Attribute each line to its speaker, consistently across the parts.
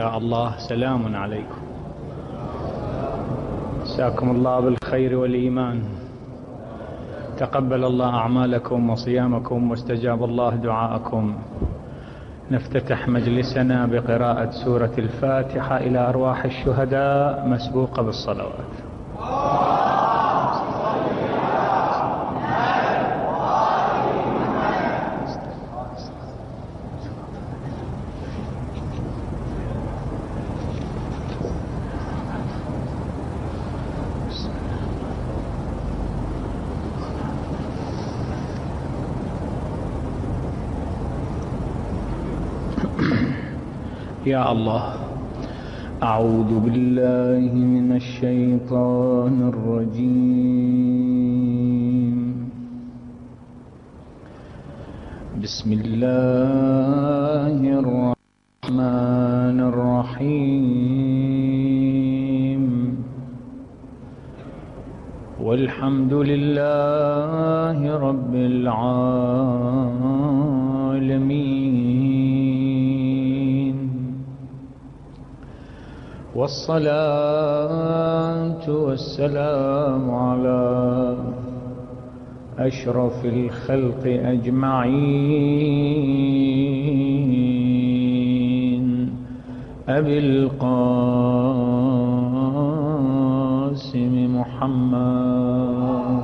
Speaker 1: يا الله سلام عليكم. مساكم الله بالخير والإيمان. تقبل الله أعمالكم وصيامكم واستجاب الله دعاءكم. نفتتح مجلسنا بقراءة سورة الفاتحة إلى أرواح الشهداء مسبوقة بالصلوات. يا الله أعوذ بالله من الشيطان الرجيم. بسم الله الرحمن الرحيم. والحمد لله رب العالمين، والصلاة والسلام على أشرف الخلق أجمعين، أبي القاسم محمد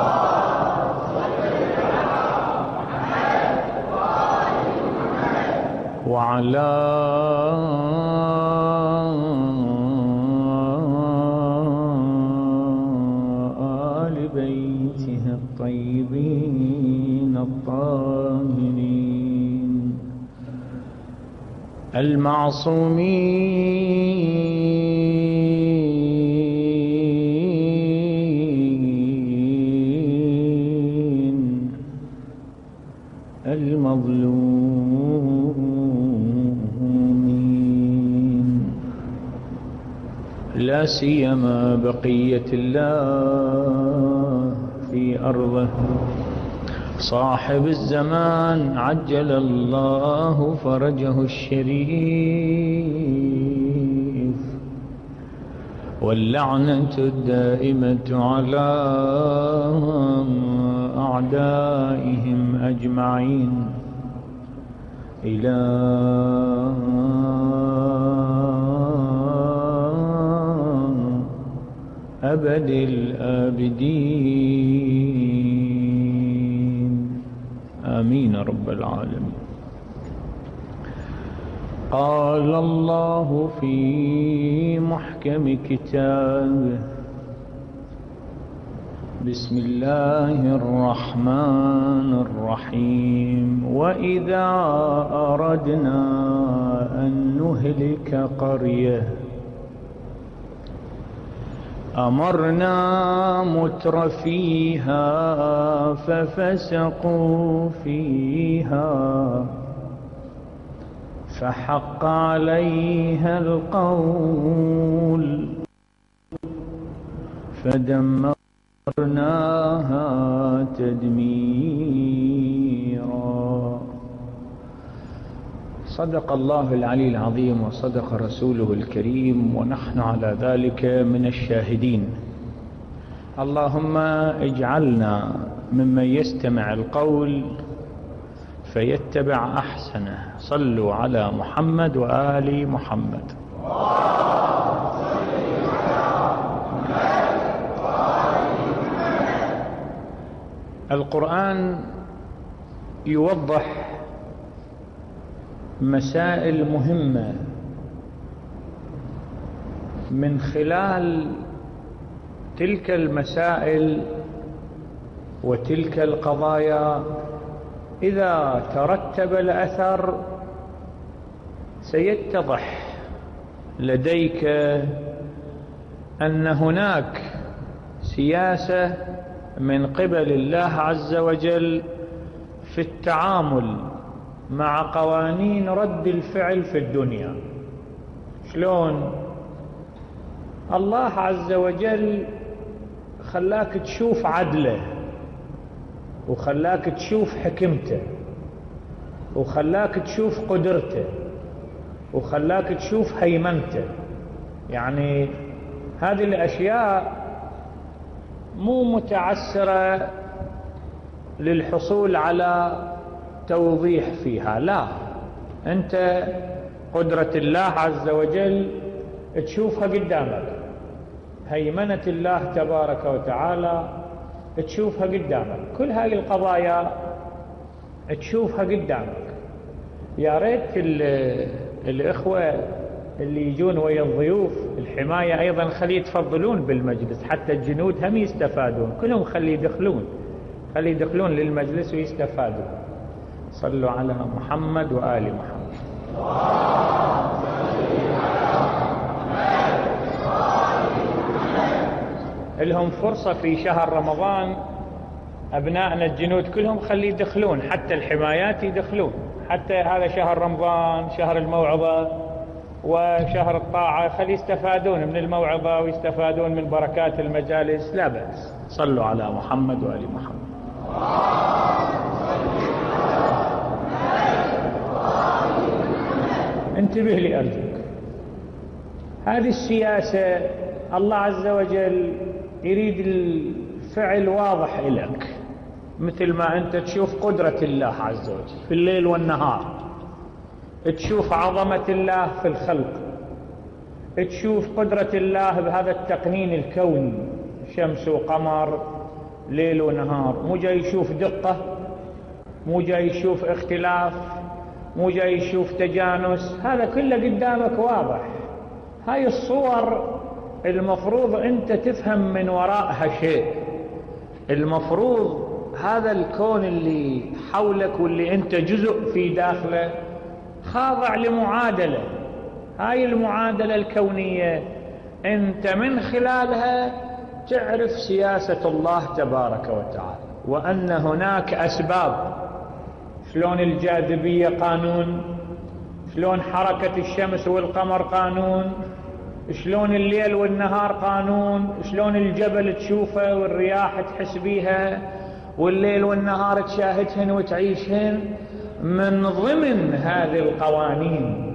Speaker 1: وعلى بيته الطيبين الطاهرين المعصومين المظلومين، لا سيما بقية الله في أرضه، صاحب الزمان عجل الله فرجه الشريف، واللعنة الدائمة على أعدائهم أجمعين إلى أبد الآبدين، آمين رب العالمين. قال الله في محكم كتابه: بسم الله الرحمن الرحيم. وإذا أردنا أن نهلك قرية أمرنا مترفيها ففسقوا فيها فحق عليها القول فدمرناها تدميرا. صدق الله العلي العظيم وصدق رسوله الكريم، ونحن على ذلك من الشاهدين. اللهم اجعلنا ممن يستمع القول فيتبع أحسنه. صلوا على محمد وآل محمد. القرآن يوضح مسائل مهمة من خلال تلك المسائل وتلك القضايا. إذا ترتب الأثر سيتضح لديك أن هناك سياسة من قبل الله عز وجل في التعامل مع قوانين رد الفعل في الدنيا. شلون؟ الله عز وجل خلاك تشوف عدله، وخلاك تشوف حكمته، وخلاك تشوف قدرته، وخلاك تشوف هيمنته. يعني هذه الأشياء مو متعسرة للحصول على توضيح فيها، لا، أنت قدرة الله عز وجل تشوفها قدامك، هيمنة الله تبارك وتعالى تشوفها قدامك، كل هذه القضايا تشوفها قدامك. يا ريت الإخوة اللي يجون ويا الضيوف الحماية أيضا خلي يتفضلون بالمجلس، حتى الجنود هم يستفادون، كلهم خلي يدخلون للمجلس ويستفادون. صلوا على محمد وآل محمد. لهم فرصة في شهر رمضان، أبنائنا الجنود كلهم خلي يدخلون، حتى الحمايات يدخلون، حتى هذا شهر رمضان شهر الموعظة وشهر الطاعة، خلي يستفادون من الموعظة ويستفادون من بركات المجالس، لا بأس. صلوا على محمد وآل محمد. انتبه لي أرجوك، هذه السياسة الله عز وجل يريد الفعل واضح لك، مثل ما أنت تشوف قدرة الله عز وجل في الليل والنهار، تشوف عظمة الله في الخلق، تشوف قدرة الله بهذا التقنين الكوني، شمس وقمر ليل ونهار، مو جاي يشوف دقة، مو جاي يشوف اختلاف، مو جاي يشوف تجانس، هذا كله قدامك واضح. هاي الصور المفروض أنت تفهم من وراءها شيء. المفروض هذا الكون اللي حولك واللي أنت جزء في داخله خاضع لمعادلة، هاي المعادلة الكونية أنت من خلالها تعرف سياسة الله تبارك وتعالى، وأن هناك أسباب، شلون الجاذبية قانون، شلون حركة الشمس والقمر قانون، شلون الليل والنهار قانون، شلون الجبل تشوفه والرياح تحس بيها والليل والنهار تشاهدهن وتعيشهن. من ضمن هذه القوانين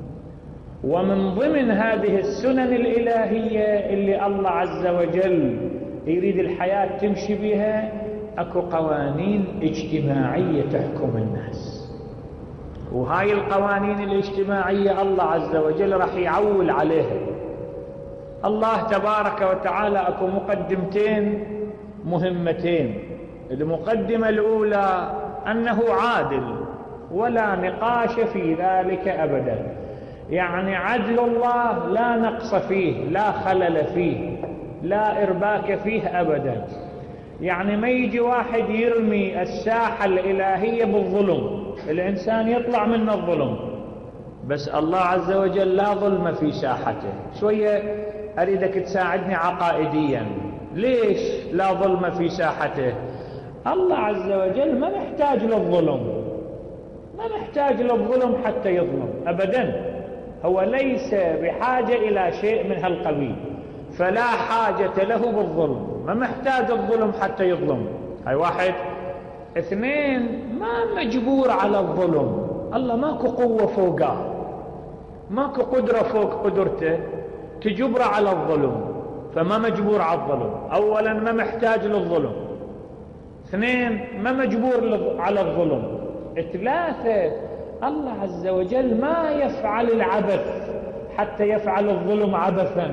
Speaker 1: ومن ضمن هذه السنن الإلهية اللي الله عز وجل يريد الحياة تمشي بها، اكو قوانين اجتماعية تحكم الناس، وهاي القوانين الاجتماعية الله عز وجل راح يعول عليها. الله تبارك وتعالى اكو مقدمتين مهمتين. المقدمة الأولى أنه عادل ولا نقاش في ذلك أبدا، يعني عدل الله لا نقص فيه، لا خلل فيه، لا إرباك فيه أبدا. يعني ما يجي واحد يرمي الساحة الإلهية بالظلم، الإنسان يطلع من الظلم، بس الله عز وجل لا ظلم في ساحته. شوية أريدك تساعدني عقائديا، ليش لا ظلم في ساحته؟ الله عز وجل ما محتاج للظلم، ما محتاج للظلم حتى يظلم أبدا، هو ليس بحاجة إلى شيء من هالقبيل، فلا حاجة له بالظلم، ما محتاج الظلم حتى يظلم. هاي واحد. اثنين، ما مجبور على الظلم، الله ماكو قوة فوقه، ماكو قدرة فوق قدرته تجبر على الظلم، فما مجبور على الظلم. أولا ما محتاج للظلم، اثنين ما مجبور على الظلم، ثلاثة الله عز وجل ما يفعل العبث حتى يفعل الظلم عبثا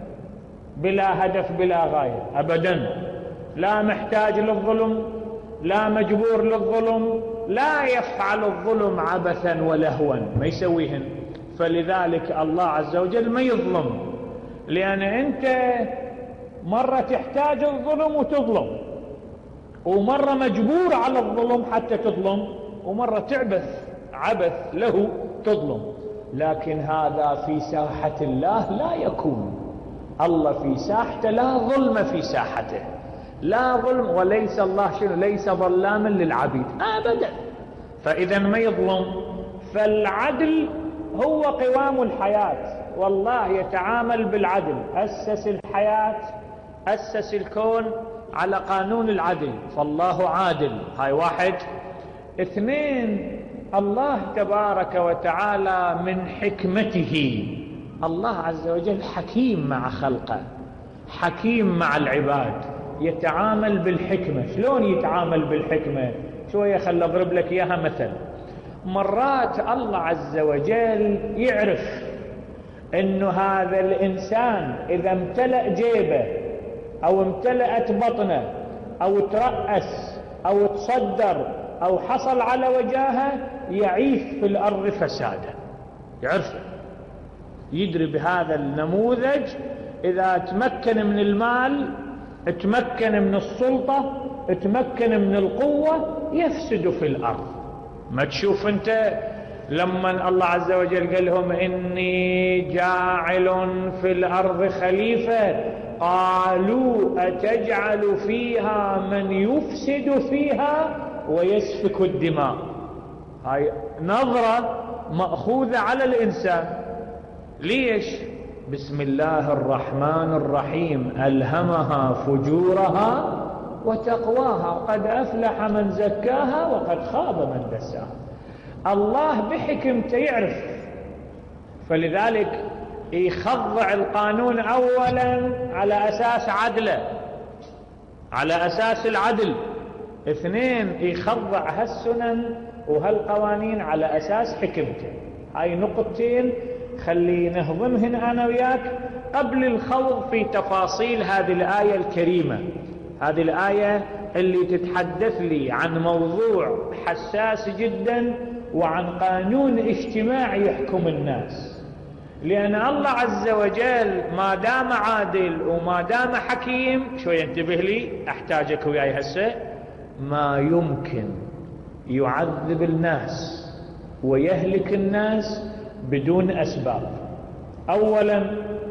Speaker 1: بلا هدف بلا غاية أبدا، لا محتاج للظلم، لا مجبور للظلم، لا يفعل الظلم عبثا ولهوا، ما يسويهن. فلذلك الله عز وجل ما يظلم، لأن أنت مرة تحتاج الظلم وتظلم، ومرة مجبور على الظلم حتى تظلم، ومرة تعبث عبث له تظلم. لكن هذا في ساحة الله لا يكون، الله في ساحته لا ظلم في ساحته، لا ظلم، وليس الله شنو؟ ليس ظلاما للعبيد أبدا. فإذا ما يظلم، فالعدل هو قوام الحياة، والله يتعامل بالعدل، أسس الحياة، أسس الكون على قانون العدل، فالله عادل. هاي واحد. اثنين، الله تبارك وتعالى من حكمته، الله عز وجل حكيم مع خلقه، حكيم مع العباد، يتعامل بالحكمة. شلون يتعامل بالحكمة؟ شوية خل أضرب لك إياها مثل. مرات الله عز وجل يعرف إنه هذا الإنسان إذا امتلأ جيبه أو امتلأت بطنه أو ترأس أو تصدر أو حصل على وجاهه يعيش في الأرض فسادا، يعرفه، يدري بهذا النموذج. إذا تمكن من المال، تمكن من السلطة، تمكن من القوة، يفسد في الأرض. ما تشوف أنت لما الله عز وجل قال لهم إني جاعل في الأرض خليفة، قالوا أتجعل فيها من يفسد فيها ويسفك الدماء. هاي نظرة مأخوذة على الإنسان. ليش؟ بسم الله الرحمن الرحيم، ألهمها فجورها وتقواها، قد أفلح من زكاها وقد خاب من دساها. الله بحكمته يعرف، فلذلك يخضع القانون أولا على أساس عدله، على أساس العدل. اثنين، يخضع هالسنن وهالقوانين على أساس حكمته. هاي نقطتين خلي نهضمهن أنا وياك قبل الخوض في تفاصيل هذه الآية الكريمة. هذه الآية اللي تتحدث لي عن موضوع حساس جدا وعن قانون اجتماعي يحكم الناس. لأن الله عز وجل ما دام عادل وما دام حكيم، شوية انتبه لي أحتاجك وياي هسه، ما يمكن يعذب الناس ويهلك الناس بدون أسباب. أولا،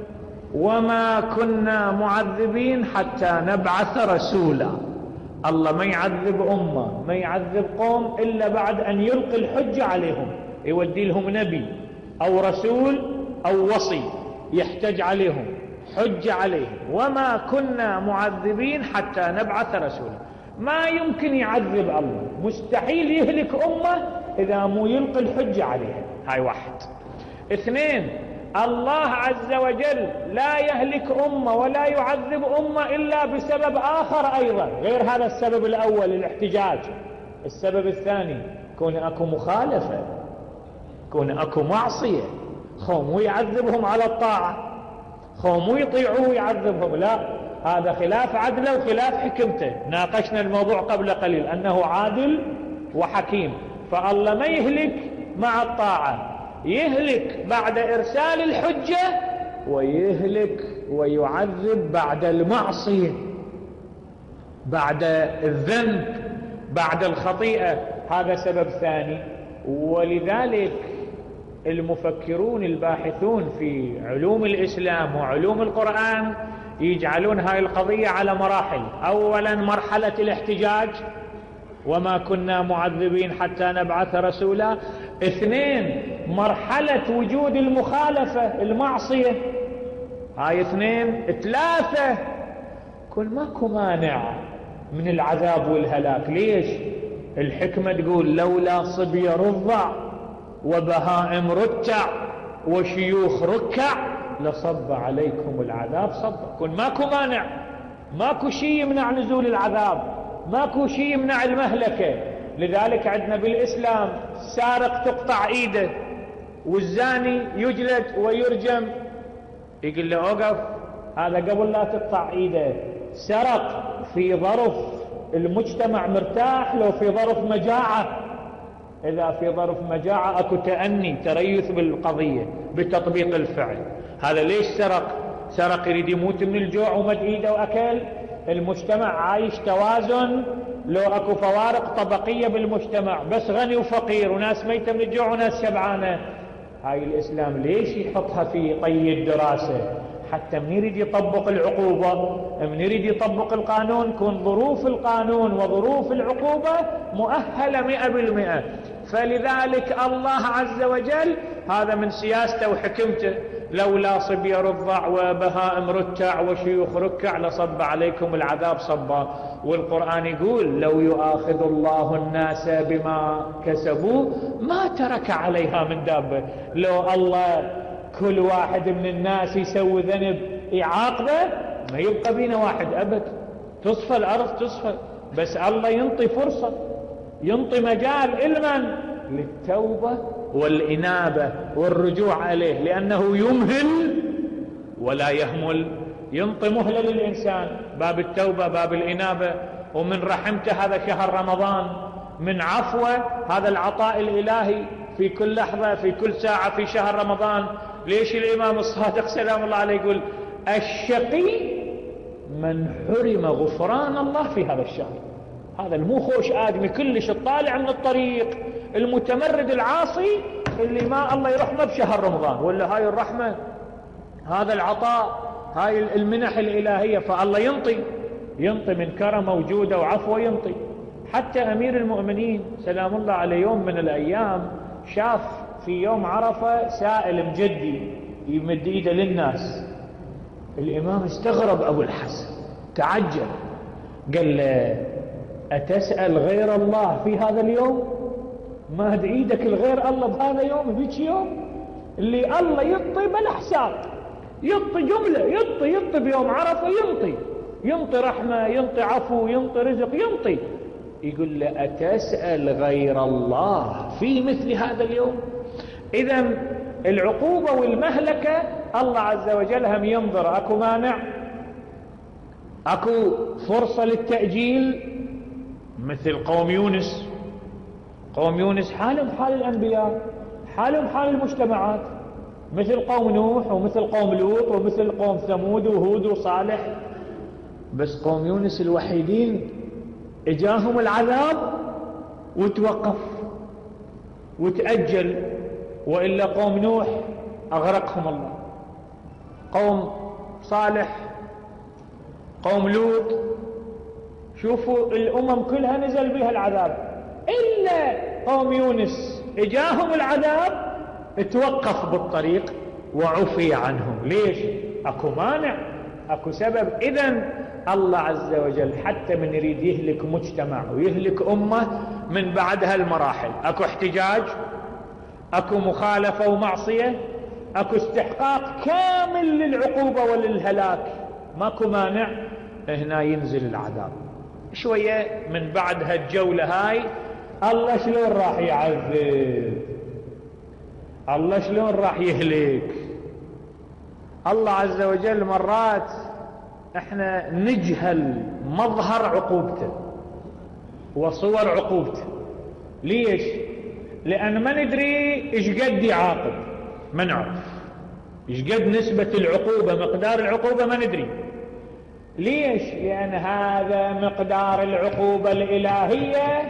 Speaker 1: وما كنا معذبين حتى نبعث رسولا. الله ما يعذب أمة، ما يعذب قوم إلا بعد أن يلقي الحجة عليهم، يودي لهم نبي أو رسول أو وصي يحتج عليهم، حجة عليهم. وما كنا معذبين حتى نبعث رسولا. ما يمكن يعذب الله، مستحيل يهلك أمة إذا مو يلقي الحجة عليها. هاي واحد. اثنين، الله عز وجل لا يهلك أمة ولا يعذب أمة إلا بسبب آخر أيضا غير هذا السبب الأول الاحتجاج. السبب الثاني، كون أكو مخالفة، كون أكو معصية، مو يعذبهم على الطاعة، مو يطيعوه ويعذبهم، لا، هذا خلاف عدله وخلاف حكمته. ناقشنا الموضوع قبل قليل أنه عادل وحكيم. فالله ما يهلك مع الطاعة، يهلك بعد إرسال الحجة، ويهلك ويعذب بعد المعصية، بعد الذنب، بعد الخطيئة. هذا سبب ثاني. ولذلك المفكرون الباحثون في علوم الإسلام وعلوم القرآن يجعلون هاي القضية على مراحل. أولا مرحلة الاحتجاج، وما كنا معذبين حتى نبعث رسولا. اثنين، مرحلة وجود المخالفة، المعصية. هاي اثنين. ثلاثة، كل ماكو مانع من العذاب والهلاك. ليش؟ الحكمة تقول لولا صبي رضع وبهائم رتع وشيوخ ركع لصب عليكم العذاب صبا. كل ماكو مانع، ماكو شيء يمنع نزول العذاب، ماكو شيء يمنع المهلكة. لذلك عندنا بالإسلام سارق تقطع ايده، والزاني يجلد ويرجم. يقول له اوقف، هذا قبل لا تقطع ايده سرق في ظرف المجتمع مرتاح، لو في ظرف مجاعة. إذا في ظرف مجاعة أكو تأني، تريث بالقضية بتطبيق الفعل. هذا ليش سرق؟ سرق يريد يموت من الجوع ومد إيده وأكل. المجتمع عايش توازن، لو أكو فوارق طبقية بالمجتمع، بس غني وفقير وناس ميتة من الجوع وناس شبعانة. هاي الإسلام ليش يحطها في طي الدراسة؟ حتى من يريد يطبق العقوبة، من يريد يطبق القانون، كون ظروف القانون وظروف العقوبة مؤهلة 100%. فلذلك الله عز وجل هذا من سياسته وحكمته لولا صبي رضع وبهائم رتع وشيوخ ركع لصب عليكم العذاب صبا. والقرآن يقول لو يؤاخذ الله الناس بما كسبوا ما ترك عليها من دابة. لو الله كل واحد من الناس يسوي ذنب يعاقبه ما يبقى بينا واحد أبد، تصفى الأرض تصفى. بس الله ينطي فرصة، ينطي مجال لمن؟ للتوبة والإنابة والرجوع عليه، لأنه يمهل ولا يهمل. ينطي مهلة للإنسان، باب التوبة باب الإنابة. ومن رحمته هذا شهر رمضان، من عفوه هذا العطاء الإلهي في كل لحظة في كل ساعة في شهر رمضان. ليش الإمام الصادق سلام الله عليه يقول الشقي من حرم غفران الله في هذا الشهر؟ هذا المو خوش آدمي كلش الطالع من الطريق المتمرد العاصي اللي ما الله يرحمه بشهر رمضان. ولا هاي الرحمة، هذا العطاء، هاي المنح الإلهية. فالله ينطي من كرمه وجوده وعفوه ينطي. حتى أمير المؤمنين سلام الله عليه يوم من الأيام شاف في يوم عرفة سائل مجدي يمد ايده للناس. الإمام استغرب أبو الحسن تعجب، قال له أتسأل غير الله في هذا اليوم؟ ماد ايدك الغير الله بهذا يوم بيك يوم اللي الله يطي بلا حساب، يطي جملة، يطي بيوم عرفة، ينطي رحمة، ينطي عفو، ينطي رزق، ينطي. يقول له أتسأل غير الله في مثل هذا اليوم؟ إذن العقوبة والمهلكة الله عز وجل هم ينظر. أكو مانع؟ أكو فرصة للتأجيل؟ مثل قوم يونس. قوم يونس حالهم حال الأنبياء، حالهم حال المجتمعات، مثل قوم نوح ومثل قوم لوط ومثل قوم ثمود وهود وصالح. بس قوم يونس الوحيدين اجاهم العذاب وتوقف وتأجل، وإلا قوم نوح أغرقهم الله، قوم صالح، قوم لوط. شوفوا الأمم كلها نزل بها العذاب، إلا قوم يونس اجاهم العذاب توقف بالطريق وعفي عنهم. ليش؟ أكو مانع، أكو سبب. إذن الله عز وجل حتى من يريد يهلك مجتمع ويهلك أمة من بعدها المراحل، أكو احتجاج، أكو مخالفة ومعصية، أكو استحقاق كامل للعقوبة وللهلاك، ماكو مانع. هنا ينزل العذاب شوية من بعد هالجولة هاي. الله شلون راح يعذب؟ الله شلون راح يهلك؟ الله عز وجل مرات احنا نجهل مظهر عقوبته وصور عقوبته. ليش؟ لأن ما ندري ايش قد يعاقب، ما نعرف ايش قد نسبة العقوبة، مقدار العقوبة ما ندري. ليش؟ لأن هذا مقدار العقوبة الإلهية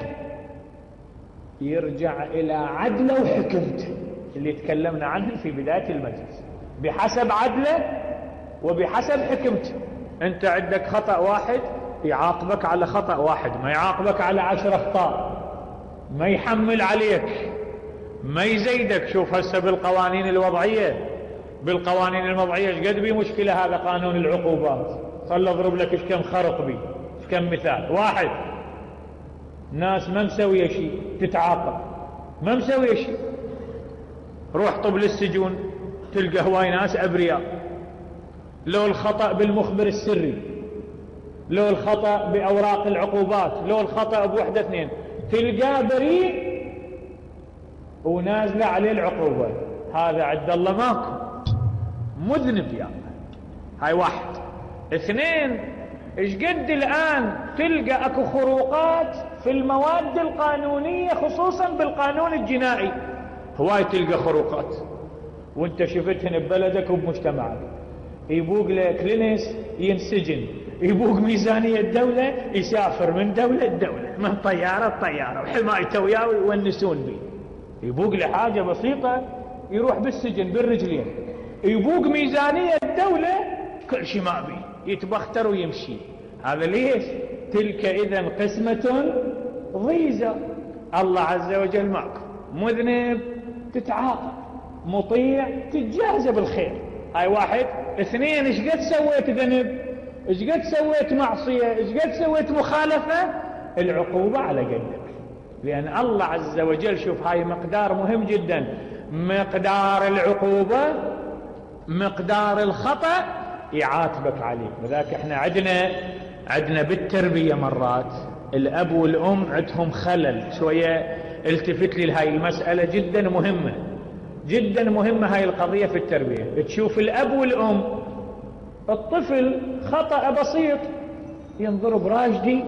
Speaker 1: يرجع إلى عدله وحكمته اللي تكلمنا عنه في بداية المجلس، بحسب عدله وبحسب حكمته. أنت عندك خطأ واحد يعاقبك على خطأ واحد، ما يعاقبك على 10 أخطاء، ما يحمل عليك، ما يزيدك. شوف هسه بالقوانين الوضعية، بالقوانين الموضعية ايش قد بي مشكلة هذا قانون العقوبات. خل اضرب لك ايش كم خرق بي، ايش كم مثال. واحد، ناس ما مسوية شيء تتعاقب، ما مسوية شيء، روح طب للسجون تلقى هواي ناس أبرياء. لو الخطأ بالمخبر السري، لو الخطأ بأوراق العقوبات، لو الخطأ بوحدة اثنين، تلقى بريء ونازلة عليه العقوبة. هذا عد الله ماكو، مذنب يا الله. هاي واحد. اثنين، ايش قد الآن تلقى اكو خروقات في المواد القانونية خصوصا بالقانون الجنائي، هواي تلقى خروقات وانت شفتهن ببلدك وبمجتمعك. يبوق لك لينس ينسجن، يبوق ميزانية الدولة يسافر من دولة لدولة، من طيارة لطيارة، وحمايته وياه ويونسون به. يبوق لحاجة بسيطة يروح بالسجن بالرجلين. يبوق ميزانية الدولة كل شيء ما بيه، يتبختر ويمشي. هذا ليش؟ تلك إذن قسمة ضيزة. الله عز وجل معك، مذنب تتعاقب، مطيع تتجازى بالخير. هاي واحد. اثنين، ايش قد سويت ذنب، ايش قد سويت معصية، ايش قد سويت مخالفة، العقوبة على قدك. لأن الله عز وجل، شوف هاي مقدار مهم جدا، مقدار العقوبة مقدار الخطأ يعاتبك عليه. وذاك احنا عندنا بالتربية مرات الأب والأم عندهم خلل شوية. التفت لي لهاي المسألة، جدا مهمة جدا مهمة هاي القضية في التربية. تشوف الأب والأم، الطفل خطأ بسيط ينضرب راجدي،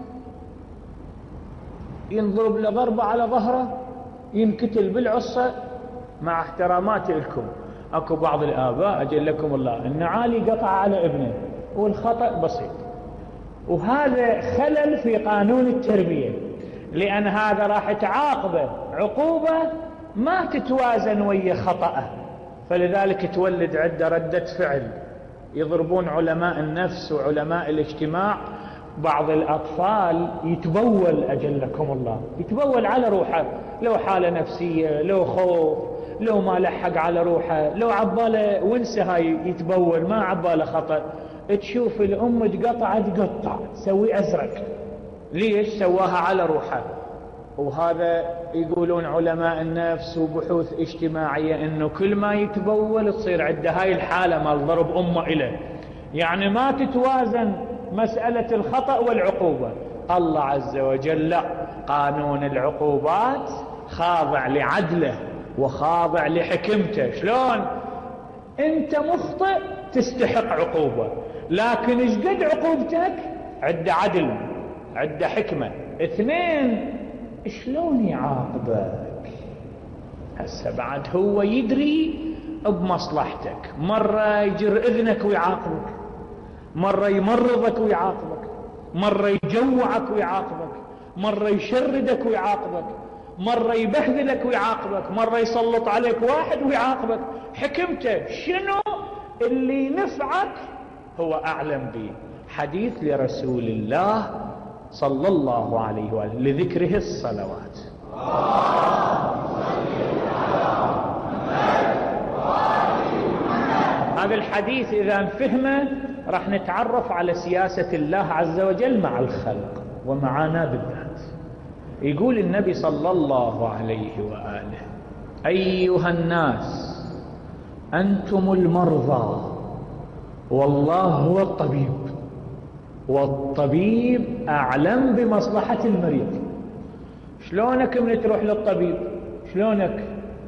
Speaker 1: ينضرب لضربة على ظهره، ينكتل بالعصة. مع احتراماتي لكم، اكو بعض الآباء أجلكم الله النعالي قطع على ابنه والخطأ بسيط، وهذا خلل في قانون التربية، لأن هذا راح تعاقبه عقوبة ما تتوازن ويا خطأه، فلذلك تولد عدة ردة فعل. يضربون علماء النفس وعلماء الاجتماع بعض الأطفال يتبول أجلكم الله، يتبول على روحه، لو حالة نفسية، لو خوف، لو ما لحق على روحه، لو عباله ونسى هاي يتبول، ما عباله خطأ. تشوف الأم تقطع تسوي أزرق، ليش؟ سواها على روحه. وهذا يقولون علماء النفس وبحوث اجتماعية انه كل ما يتبول تصير عنده هاي الحالة مال ضرب امه إله، يعني ما تتوازن مسألة الخطأ والعقوبة. الله عز وجل لا، قانون العقوبات خاضع لعدله وخاضع لحكمته. شلون؟ انت مخطئ تستحق عقوبة، لكن ايش قد عقوبتك عد عدل، عد حكمة. اثنين، شلون يعاقبك؟ هسه بعد هو يدري بمصلحتك، مرة يجر اذنك ويعاقبك، مرة يمرضك ويعاقبك، مرة يجوعك ويعاقبك، مرة يشردك ويعاقبك، مرة يبهذلك ويعاقبك، مرة يسلط عليك واحد ويعاقبك. حكمته شنو اللي نفعك هو أعلم به. حديث لرسول الله صلى الله عليه وآله لذكره الصلوات. هذا الحديث إذا فهمه راح نتعرف على سياسة الله عز وجل مع الخلق ومعنا بالذات. يقول النبي صلى الله عليه وآله: أيها الناس أنتم المرضى والله هو الطبيب، والطبيب أعلم بمصلحة المريض. شلونك من تروح للطبيب؟ شلونك؟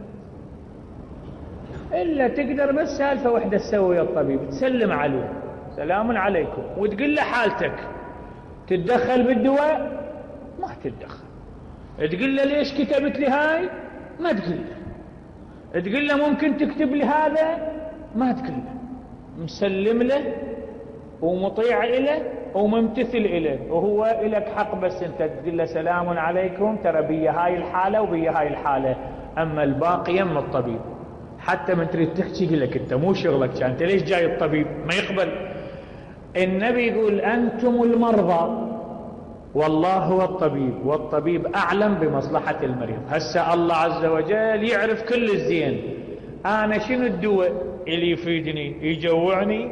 Speaker 1: إلا تقدر بس سالفة وحدة تسوي الطبيب، تسلم عليه سلام عليكم وتقول له حالتك. تتدخل بالدواء؟ ما تتدخل. تقول له ليش كتبت لي هاي؟ ما تقول له. تقول له ممكن تكتب لي هذا؟ ما تقول له. مسلم له ومطيع له وممتثل له، وهو إلك حق بس انت تقول له سلام عليكم، ترى بي هاي الحالة وبي هاي الحالة، أما الباقي يم الطبيب. حتى من تريد تحكي لك انت مو شغلك، انت ليش جاي الطبيب؟ ما يقبل. النبي يقول أنتم المرضى والله هو الطبيب، والطبيب أعلم بمصلحة المريض. هسه الله عز وجل يعرف كل الزين. أنا شنو الدواء اللي يفيدني؟ يجوعني،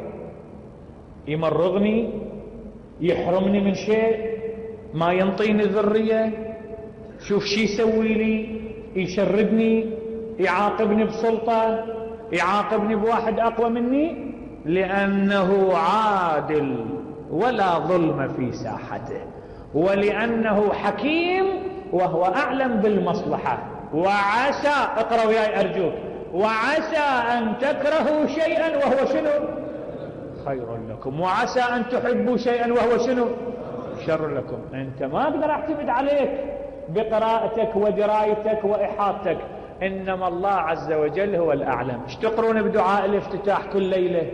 Speaker 1: يمرضني، يحرمني من شيء، ما ينطيني ذرية، شوف شي يسوي لي، يشردني، يعاقبني بسلطة، يعاقبني بواحد أقوى مني، لأنه عادل ولا ظلم في ساحته، ولأنه حكيم وهو أعلم بالمصلحة. وعسى، اقرأ وياي أرجوك، وعسى أن تكرهوا شيئا وهو شنو؟ خير لكم، وعسى أن تحبوا شيئا وهو شنو؟ شر لكم. أنت ما أقدر أعتمد عليك بقراءتك ودرايتك وإحاطتك، إنما الله عز وجل هو الأعلم. ايش تقرون بدعاء الافتتاح كل ليلة؟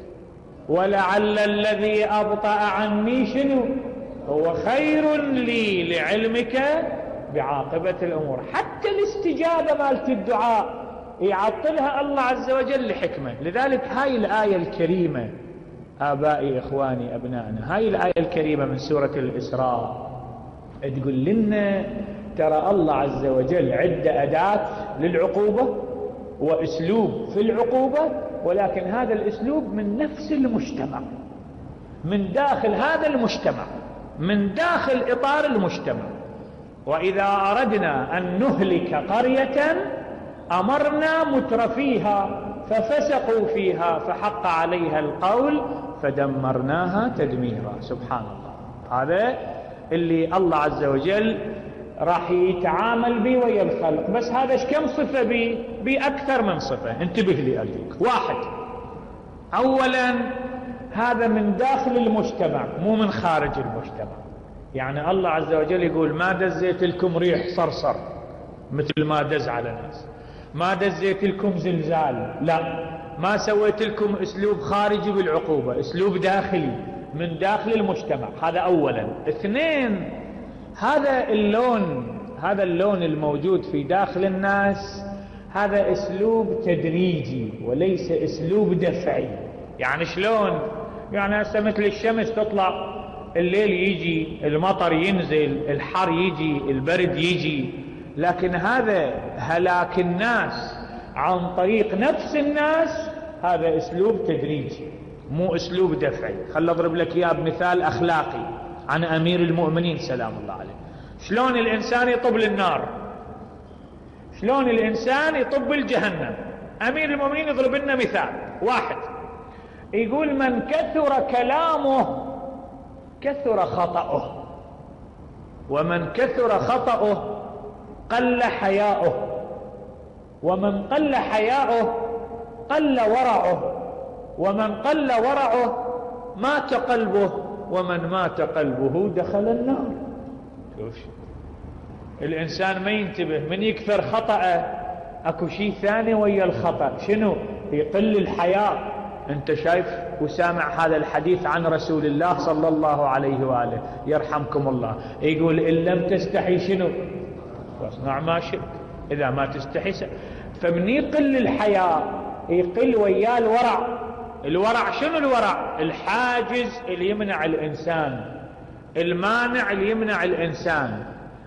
Speaker 1: ولعل الذي أبطأ عني شنو؟ هو خير لي لعلمك بعاقبة الأمور. حتى الاستجابة مالت الدعاء يعطلها الله عز وجل لحكمة. لذلك هاي الآية الكريمة، آبائي إخواني أبنائنا، هاي الآية الكريمة من سورة الإسراء تقول لنا ترى الله عز وجل عدة أداة للعقوبة وأسلوب في العقوبة ولكن هذا الأسلوب من نفس المجتمع، من داخل هذا المجتمع، من داخل إطار المجتمع. وإذا أردنا أن نهلك قرية أمرنا مترفيها ففسقوا فيها فحق عليها القول فدمرناها تدميرا. سبحان الله. هذا اللي الله عز وجل راح يتعامل به ويا الخلق. بس هذا كم صفة به؟ بأكثر من صفة. انتبه لي أرجوك. واحد، أولا هذا من داخل المجتمع مو من خارج المجتمع. يعني الله عز وجل يقول ما دزيت لكم ريح صرصر مثل ما دز على ناس، ما دزيت لكم زلزال، لا، ما سويت لكم اسلوب خارجي بالعقوبة، اسلوب داخلي من داخل المجتمع. هذا اولا. اثنين، هذا اللون الموجود في داخل الناس هذا اسلوب تدريجي وليس اسلوب دفعي. يعني شلون؟ يعني هسه مثل الشمس تطلع، الليل يجي، المطر ينزل، الحر يجي، البرد يجي، لكن هذا هلاك الناس عن طريق نفس الناس هذا اسلوب تدريجي مو اسلوب دفعي. خل اضرب لك اياه بمثال اخلاقي عن امير المؤمنين سلام الله عليه. شلون الانسان يطب للنار، شلون الانسان يطب الجهنم. امير المؤمنين يضرب لنا مثال. واحد يقول من كثر كلامه كثر خطأه، ومن كثر خطأه قل حياؤه، ومن قل حياؤه قل ورعه، ومن قل ورعه مات قلبه، ومن مات قلبه دخل النار. شوف الإنسان ما ينتبه، من يكثر خطأه اكو شيء ثاني ويا الخطأ. شنو؟ يقل الحياء. انت شايف وسامع هذا الحديث عن رسول الله صلى الله عليه وآله يرحمكم الله، يقول إن لم تستحي شنو؟ واصنع ما شئت. إذا ما تستحي فمن يقل الحياء يقل وياه الورع. الورع شنو الورع؟ الحاجز اللي يمنع الإنسان، المانع اللي يمنع الإنسان،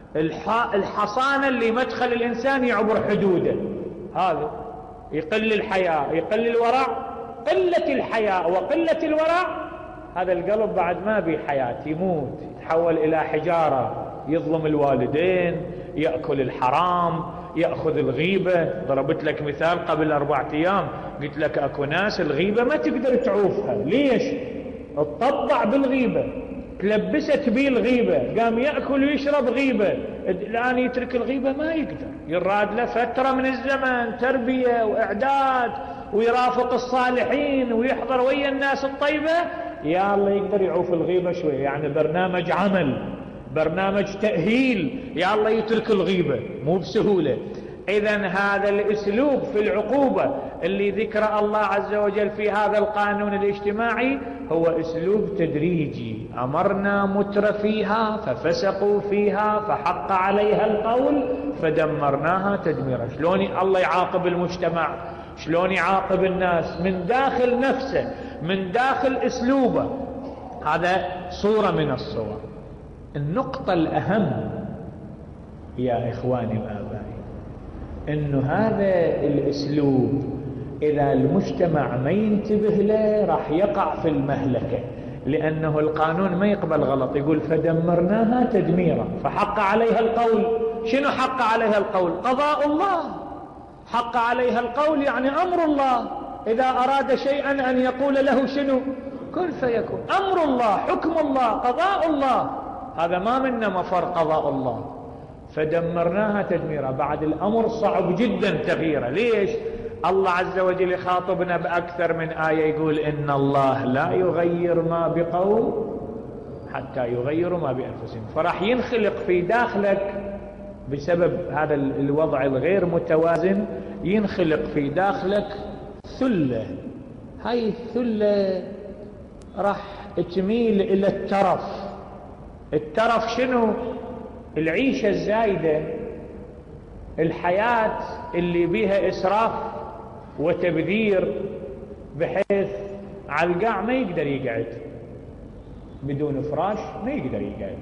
Speaker 1: الحصانة اللي مدخل الإنسان يعبر حدوده. هذا يقل الحياء، يقل الورع. قلة الحياء وقلة الورع هذا القلب بعد ما بيه حياة، يموت، يتحول إلى حجارة، يظلم الوالدين، يأكل الحرام، يأخذ الغيبة. ضربت لك مثال قبل 4 أيام، قلت لك أكو ناس الغيبة ما تقدر تعوفها. ليش؟ تطبع بالغيبة، تلبست بيه الغيبة، قام يأكل ويشرب غيبة، الآن يترك الغيبة ما يقدر، يراد له فترة من الزمن تربية وإعداد، ويرافق الصالحين ويحضر ويا الناس الطيبة، يا الله يقدر يعوف الغيبة شوي. يعني برنامج عمل، برنامج تأهيل، يا الله يترك الغيبة مو بسهولة. إذن هذا الأسلوب في العقوبة اللي ذكر الله عز وجل في هذا القانون الاجتماعي هو أسلوب تدريجي. أمرنا مترفيها ففسقوا فيها فحق عليها القول فدمرناها تدميرا. شلون الله يعاقب المجتمع؟ شلون يعاقب الناس؟ من داخل نفسه، من داخل أسلوبه. هذا صورة من الصور. النقطة الأهم يا إخواني وآبائي إنه هذا الأسلوب إذا المجتمع ما ينتبه له راح يقع في المهلكة، لأنه القانون ما يقبل غلط. يقول فدمرناها تدميرا فحق عليها القول. شنو حق عليها القول؟ قضاء الله. حق عليها القول يعني أمر الله، إذا أراد شيئا أن يقول له شنو؟ كن فيكون. أمر الله، حكم الله، قضاء الله، هذا ما منا مفر قضاء الله. فدمرناها تدميرا. بعد الأمر صعب جدا تغييره. ليش؟ الله عز وجل يخاطبنا بأكثر من آية، يقول إن الله لا يغير ما بقوم حتى يغيروا ما بأنفسهم. فراح ينخلق في داخلك بسبب هذا الوضع الغير متوازن، ينخلق في داخلك ثلة. هاي الثلة راح تميل إلى الترف. الترف شنو؟ العيشة الزايدة، الحياة اللي بيها إسراف وتبذير، بحيث على القاع ما يقدر يقعد، بدون فراش ما يقدر يقعد،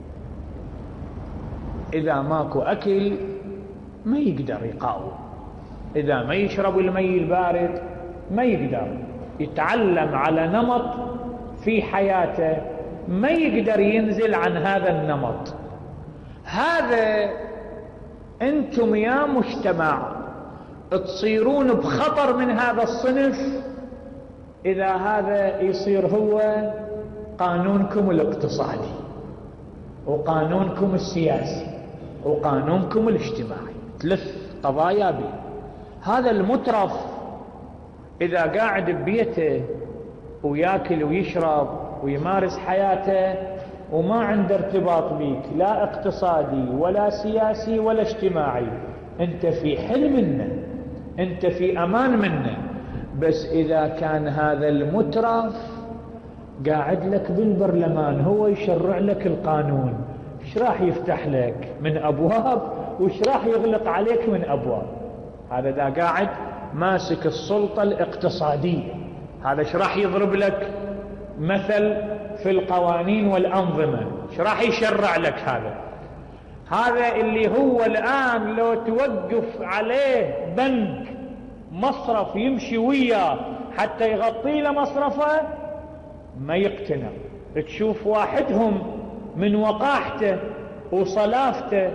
Speaker 1: إذا ماكو أكل ما يقدر يقاوم، إذا ما يشرب المي البارد ما يقدر يتعلم على نمط في حياته، ما يقدر ينزل عن هذا النمط. هذا أنتم يا مجتمع تصيرون بخطر من هذا الصنف إذا هذا يصير هو قانونكم الاقتصادي وقانونكم السياسي وقانونكم الاجتماعي. 3 قضايا بي. هذا المترف إذا قاعد ببيته وياكل ويشرب ويمارس حياته وما عنده ارتباط بيك لا اقتصادي ولا سياسي ولا اجتماعي، انت في حل منه، انت في امان منه. بس اذا كان هذا المترف قاعد لك بالبرلمان هو يشرع لك القانون، ايش راح يفتح لك من ابواب وايش راح يغلق عليك من ابواب؟ هذا دا قاعد ماسك السلطة الاقتصادية، هذا ايش راح يضرب لك مثل في القوانين والأنظمة، ايش راح يشرع لك؟ هذا اللي هو الآن لو توقف عليه بنك مصرف يمشي وياه حتى يغطي له مصرفه ما يقتنع. تشوف واحدهم من وقاحته وصلافته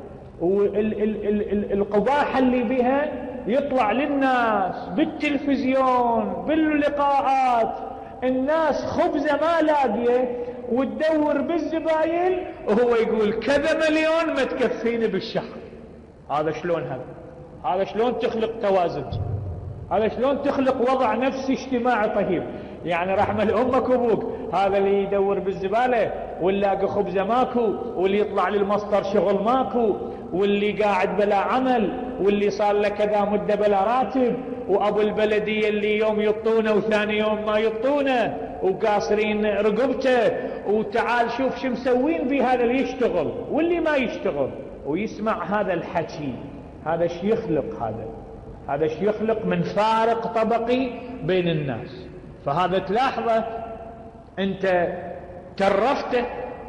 Speaker 1: والقباحة اللي بها يطلع للناس بالتلفزيون باللقاءات، الناس خبزة ما لاقيه وتدور بالزباين وهو يقول كذا مليون ما تكفيني بالشهر. هذا شلون؟ هذا شلون تخلق توازن؟ هذا شلون تخلق وضع نفسي اجتماعي طيب؟ يعني رحمة أمك وأبوك، هذا اللي يدور بالزبالة واللاقي خبزة ماكو، واللي يطلع للمصدر شغل ماكو، واللي قاعد بلا عمل، واللي صار له كذا مدة بلا راتب، وأبو البلدية اللي يوم يطونه وثاني يوم ما يطونه وقاصرين رقبته، وتعال شوف شو مسوين بهذا اللي يشتغل واللي ما يشتغل ويسمع هذا الحكي. هذا ايش يخلق؟ هذا ايش يخلق من فارق طبقي بين الناس. فهذا تلاحظه انت ترفته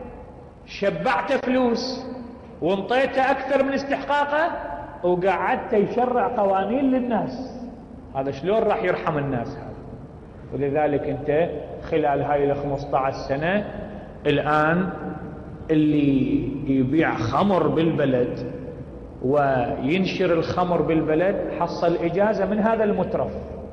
Speaker 1: شبعته فلوس وانطيته اكثر من استحقاقه وقعدت يشرع قوانين للناس، هذا شلون راح يرحم الناس هذا؟ ولذلك انت خلال هاي 15 سنة الان اللي يبيع خمر بالبلد وينشر الخمر بالبلد حصل اجازة من هذا المترف،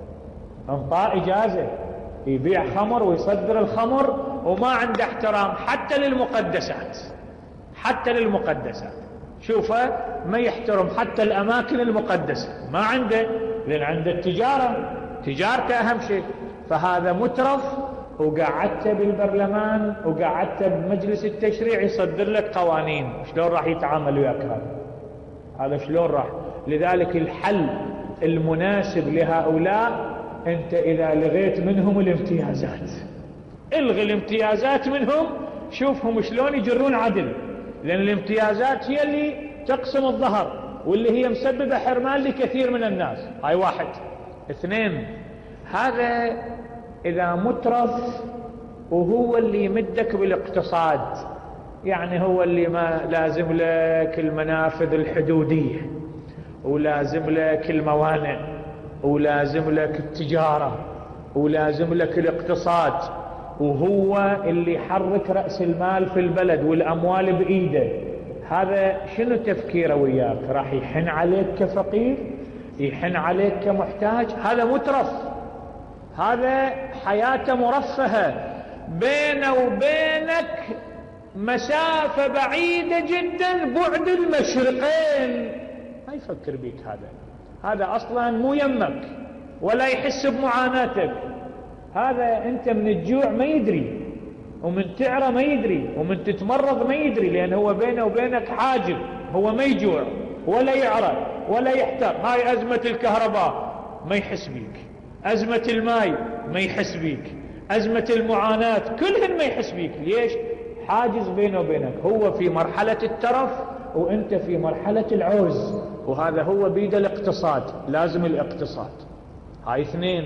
Speaker 1: انطاء اجازة يبيع خمر ويصدر الخمر وما عنده احترام حتى للمقدسات، حتى للمقدسات. شوفه ما يحترم حتى الاماكن المقدسة، ما عنده، لان عنده التجارة، تجارته اهم شيء. فهذا مترف وقعدته بالبرلمان وقعدته بمجلس التشريع يصدر لك قوانين، شلون راح يتعامل وياك هذا شلون راح؟ لذلك الحل المناسب لهؤلاء انت اذا لغيت منهم الامتيازات، الغي الامتيازات منهم، شوفهم شلون يجرون عدل، لان الامتيازات هي اللي تقسم الظهر واللي هي مسببة حرمان لكثير من الناس. هاي 1. 2 هذا اذا مترف وهو اللي يمدك بالاقتصاد، يعني هو اللي ما لازم لك المنافذ الحدودية ولازم لك الموانئ ولازم لك التجارة ولازم لك الاقتصاد، وهو اللي يحرك رأس المال في البلد والأموال بإيده، هذا شنو تفكيره وياك؟ راح يحن عليك كفقير، يحن عليك كمحتاج. هذا مترف، هذا حياته مرفهة، بينه وبينك مسافة بعيدة جدا، بعد المشرقين، ما يفكر بيك. هذا أصلا مو يمك ولا يحس بمعاناتك. هذا أنت من الجوع ما يدري، ومن تعرى ما يدري، ومن تتمرض ما يدري، لأن هو بينه وبينك حاجب، هو ما يجوع ولا يعرى ولا يحتر. هاي أزمة الكهرباء ما يحس بيك، أزمة الماء ما يحس بيك، أزمة المعاناة كلهن ما يحس بيك. ليش؟ حاجز بينه وبينك، هو في مرحلة الترف وانت في مرحلة العوز، وهذا هو بيد الاقتصاد، لازم الاقتصاد. هاي 2.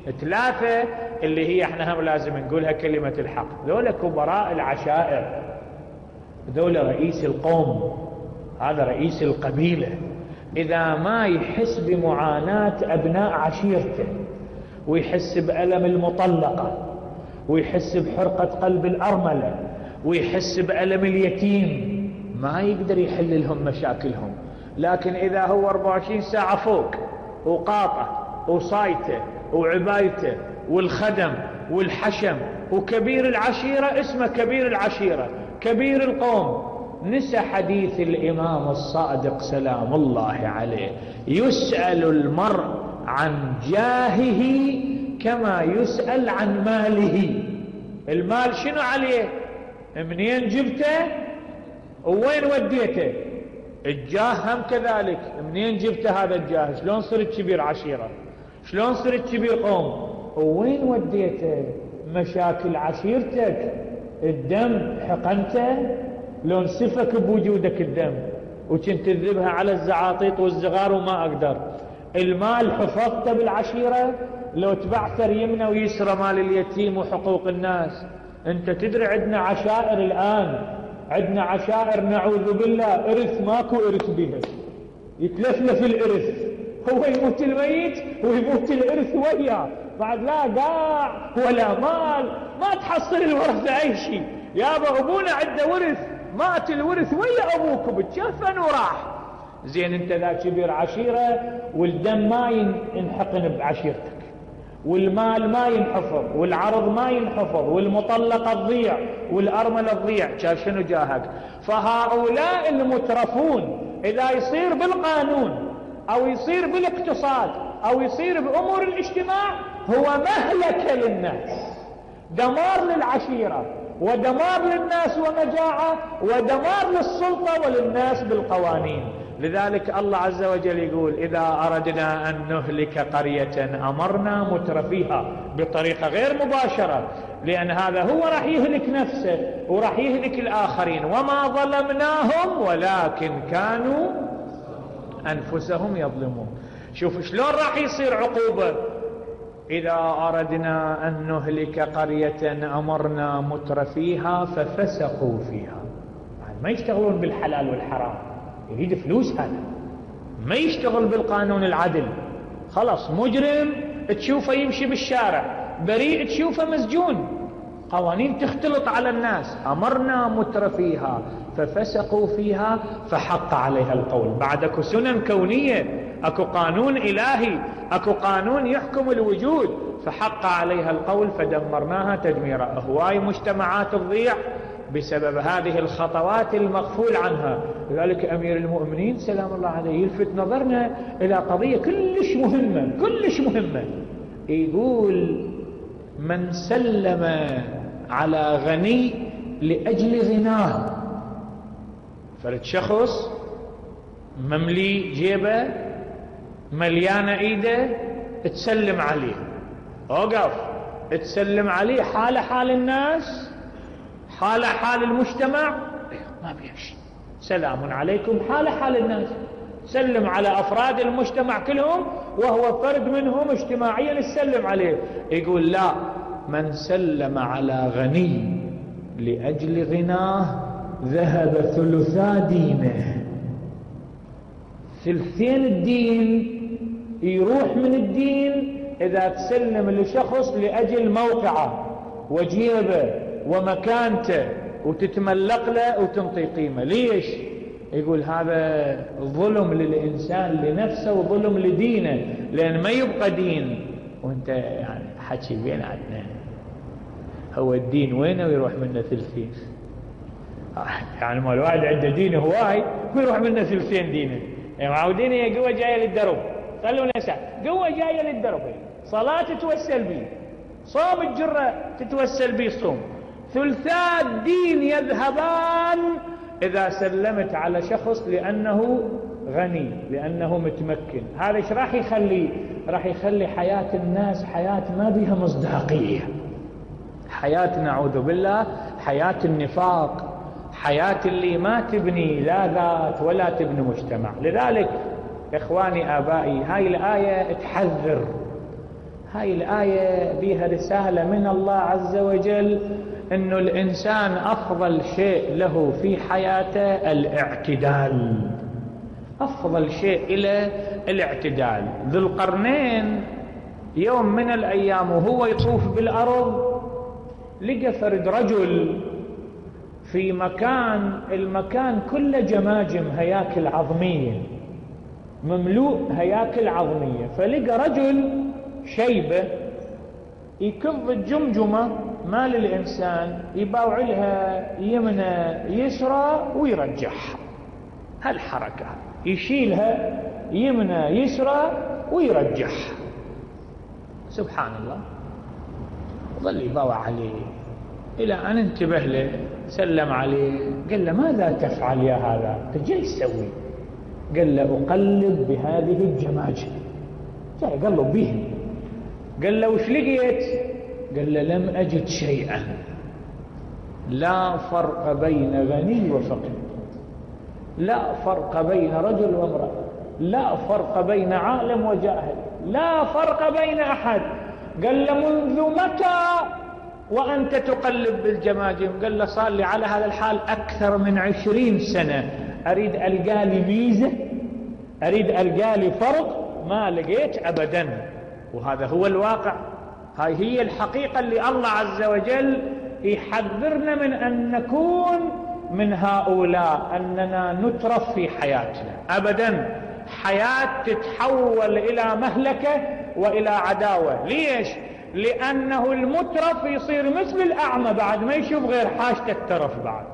Speaker 1: 3 اللي هي احنا هم لازم نقولها كلمة الحق، ذولا كبراء العشائر، ذولا رئيس القوم، هذا رئيس القبيلة، إذا ما يحس بمعاناة أبناء عشيرته ويحس بألم المطلقة، ويحس بحرقة قلب الأرملة، ويحس بألم اليتيم، ما يقدر يحل لهم مشاكلهم. لكن إذا هو 24 ساعة فوق وقاطع وصايته وعبايته والخدم والحشم وكبير العشيرة، اسمه كبير العشيرة كبير القوم، نسى حديث الإمام الصادق سلام الله عليه: يسأل المرء عن جاهه كما يسأل عن ماله. المال شنو عليه؟ منين جبته ووين وديته؟ الجاه هم كذلك، منين جبته هذا الجاه؟ شلون صرت كبير عشيرة؟ شلون صرت كبير قوم؟ ووين وديته؟ مشاكل عشيرتك، الدم حقنته، لون سفك بوجودك الدم وكنت تذبها على الزعاطيط والزغار وما أقدر. المال حفظته بالعشيرة، لو تبعثر يمنى ويسرى مال اليتيم وحقوق الناس. انت تدري عندنا عشائر الآن، عندنا عشائر نعوذ بالله إرث ماكو إرث بها، يتلفلف الإرث، هو يموت الميت ويموت الإرث وياه، بعد لا قاع ولا مال، ما تحصل الورثة أي شيء. يابا أبونا عنده ورث، مات الورث ويا أبوكم بتشفن وراح. زين انت ذا كبير عشيرة والدم ما ينحقن بعشيرتك، والمال ما ينحفظ، والعرض ما ينحفظ، والمطلقة تضيع، والأرملة تضيع، شنو جاهك؟ فهؤلاء المترفون إذا يصير بالقانون أو يصير بالاقتصاد أو يصير بأمور الاجتماع هو مهلكة للناس، دمار للعشيرة ودمار للناس ومجاعة ودمار للسلطة وللناس بالقوانين. لذلك الله عز وجل يقول: إذا أردنا أن نهلك قرية أمرنا مترفيها، بطريقة غير مباشرة، لأن هذا هو راح يهلك نفسه وراح يهلك الآخرين. وما ظلمناهم ولكن كانوا أنفسهم يظلمون. شوف شلون راح يصير عقوبة: إذا أردنا أن نهلك قرية أمرنا مترفيها ففسقوا فيها. ما يشتغلون بالحلال والحرام، يريد فلوس، هذا ما يشتغل بالقانون العدل. خلاص مجرم تشوفه يمشي بالشارع، بريء تشوفه مسجون، قوانين تختلط على الناس. أمرنا مترفيها ففسقوا فيها فحق عليها القول. بعد اكو سنن كونية، اكو قانون إلهي، اكو قانون يحكم الوجود، فحق عليها القول فدمرناها تدميرا. هواي مجتمعات تضيع بسبب هذه الخطوات المغفول عنها. لذلك أمير المؤمنين سلام الله عليه يلفت نظرنا إلى قضية كلش مهمة، كلش مهمة. يقول: من سلم على غني لأجل غناه. فرد شخص مملي جيبه، مليانة ايده، تسلم عليه، اوقف تسلم عليه، حال حال الناس، حال حال المجتمع، ما بيمشي. سلام عليكم حال حال الناس، سلم على أفراد المجتمع كلهم وهو فرد منهم اجتماعيا، تسلم عليه. يقول: لا، من سلم على غني لأجل غناه ذهب ثلثا دينه. ثلثين الدين يروح من الدين إذا تسلم لشخص لأجل موقعه وجيبه ومكانته وتتملق له وتنطي قيمة. ليش؟ يقول هذا ظلم للإنسان لنفسه وظلم لدينه، لأن ما يبقى دين. وانت يعني حكي بيناتنا، هو الدين وينه ويروح منه ثلثين؟ يعني ما الواحد عنده دين هواي ويروح منه ثلثين دينه. يعني معودين هي قوة جاية للدرب، خلونا نسأل، قوة جاية للدرب، صلاة تتوسل بيه، صوم الجرة تتوسل بيه صوم، ثلثا الدين يذهبان إذا سلمت على شخص لأنه غني، لأنه متمكن. هذا ايش راح يخلي؟ راح يخلي حياة الناس حياة ما بها مصداقية، حياة نعوذ بالله حياة النفاق، حياة اللي ما تبني لا ذات ولا تبني مجتمع. لذلك إخواني آبائي، هاي الآية تحذر، هاي الآية بها رسالة من الله عز وجل إنه الإنسان أفضل شيء له في حياته الاعتدال، أفضل شيء إلى الاعتدال. ذو القرنين يوم من الأيام وهو يطوف بالأرض لقى فرد رجل في المكان كله جماجم، هياكل عظمية، مملوء هياكل عظمية. فلقى رجل شيبة يكض الجمجمة مال الإنسان، يباوعلها يمنى يسرى ويرجعها. هالحركة يشيلها يمنى يسرى ويرجعها. سبحان الله. ظل يباوع عليه إلى أن انتبه له، سلم عليه، قال له ماذا تفعل يا هذا؟ جاي تسوي؟ قال له أقلب بهذه الجماجم. جاي قال له بهم. قال له وش لقيت؟ قال له لم أجد شيئا. لا فرق بين غني وفقير، لا فرق بين رجل وامرأة، لا فرق بين عالم وجاهل، لا فرق بين أحد. قال له منذ متى وأنت تقلب بالجماجم؟ قال له صار لي على هذا الحال أكثر من 20 سنة، أريد ألقى لي ميزة، أريد ألقى لي فرق، ما لقيت أبدا. وهذا هو الواقع، هاي هي الحقيقة اللي الله عز وجل يحذرنا من أن نكون من هؤلاء، أننا نترف في حياتنا أبدا. حياة تتحول إلى مهلكة وإلى عداوة. ليش؟ لأنه المترف يصير مثل الأعمى، بعد ما يشوف غير حاجة الترف،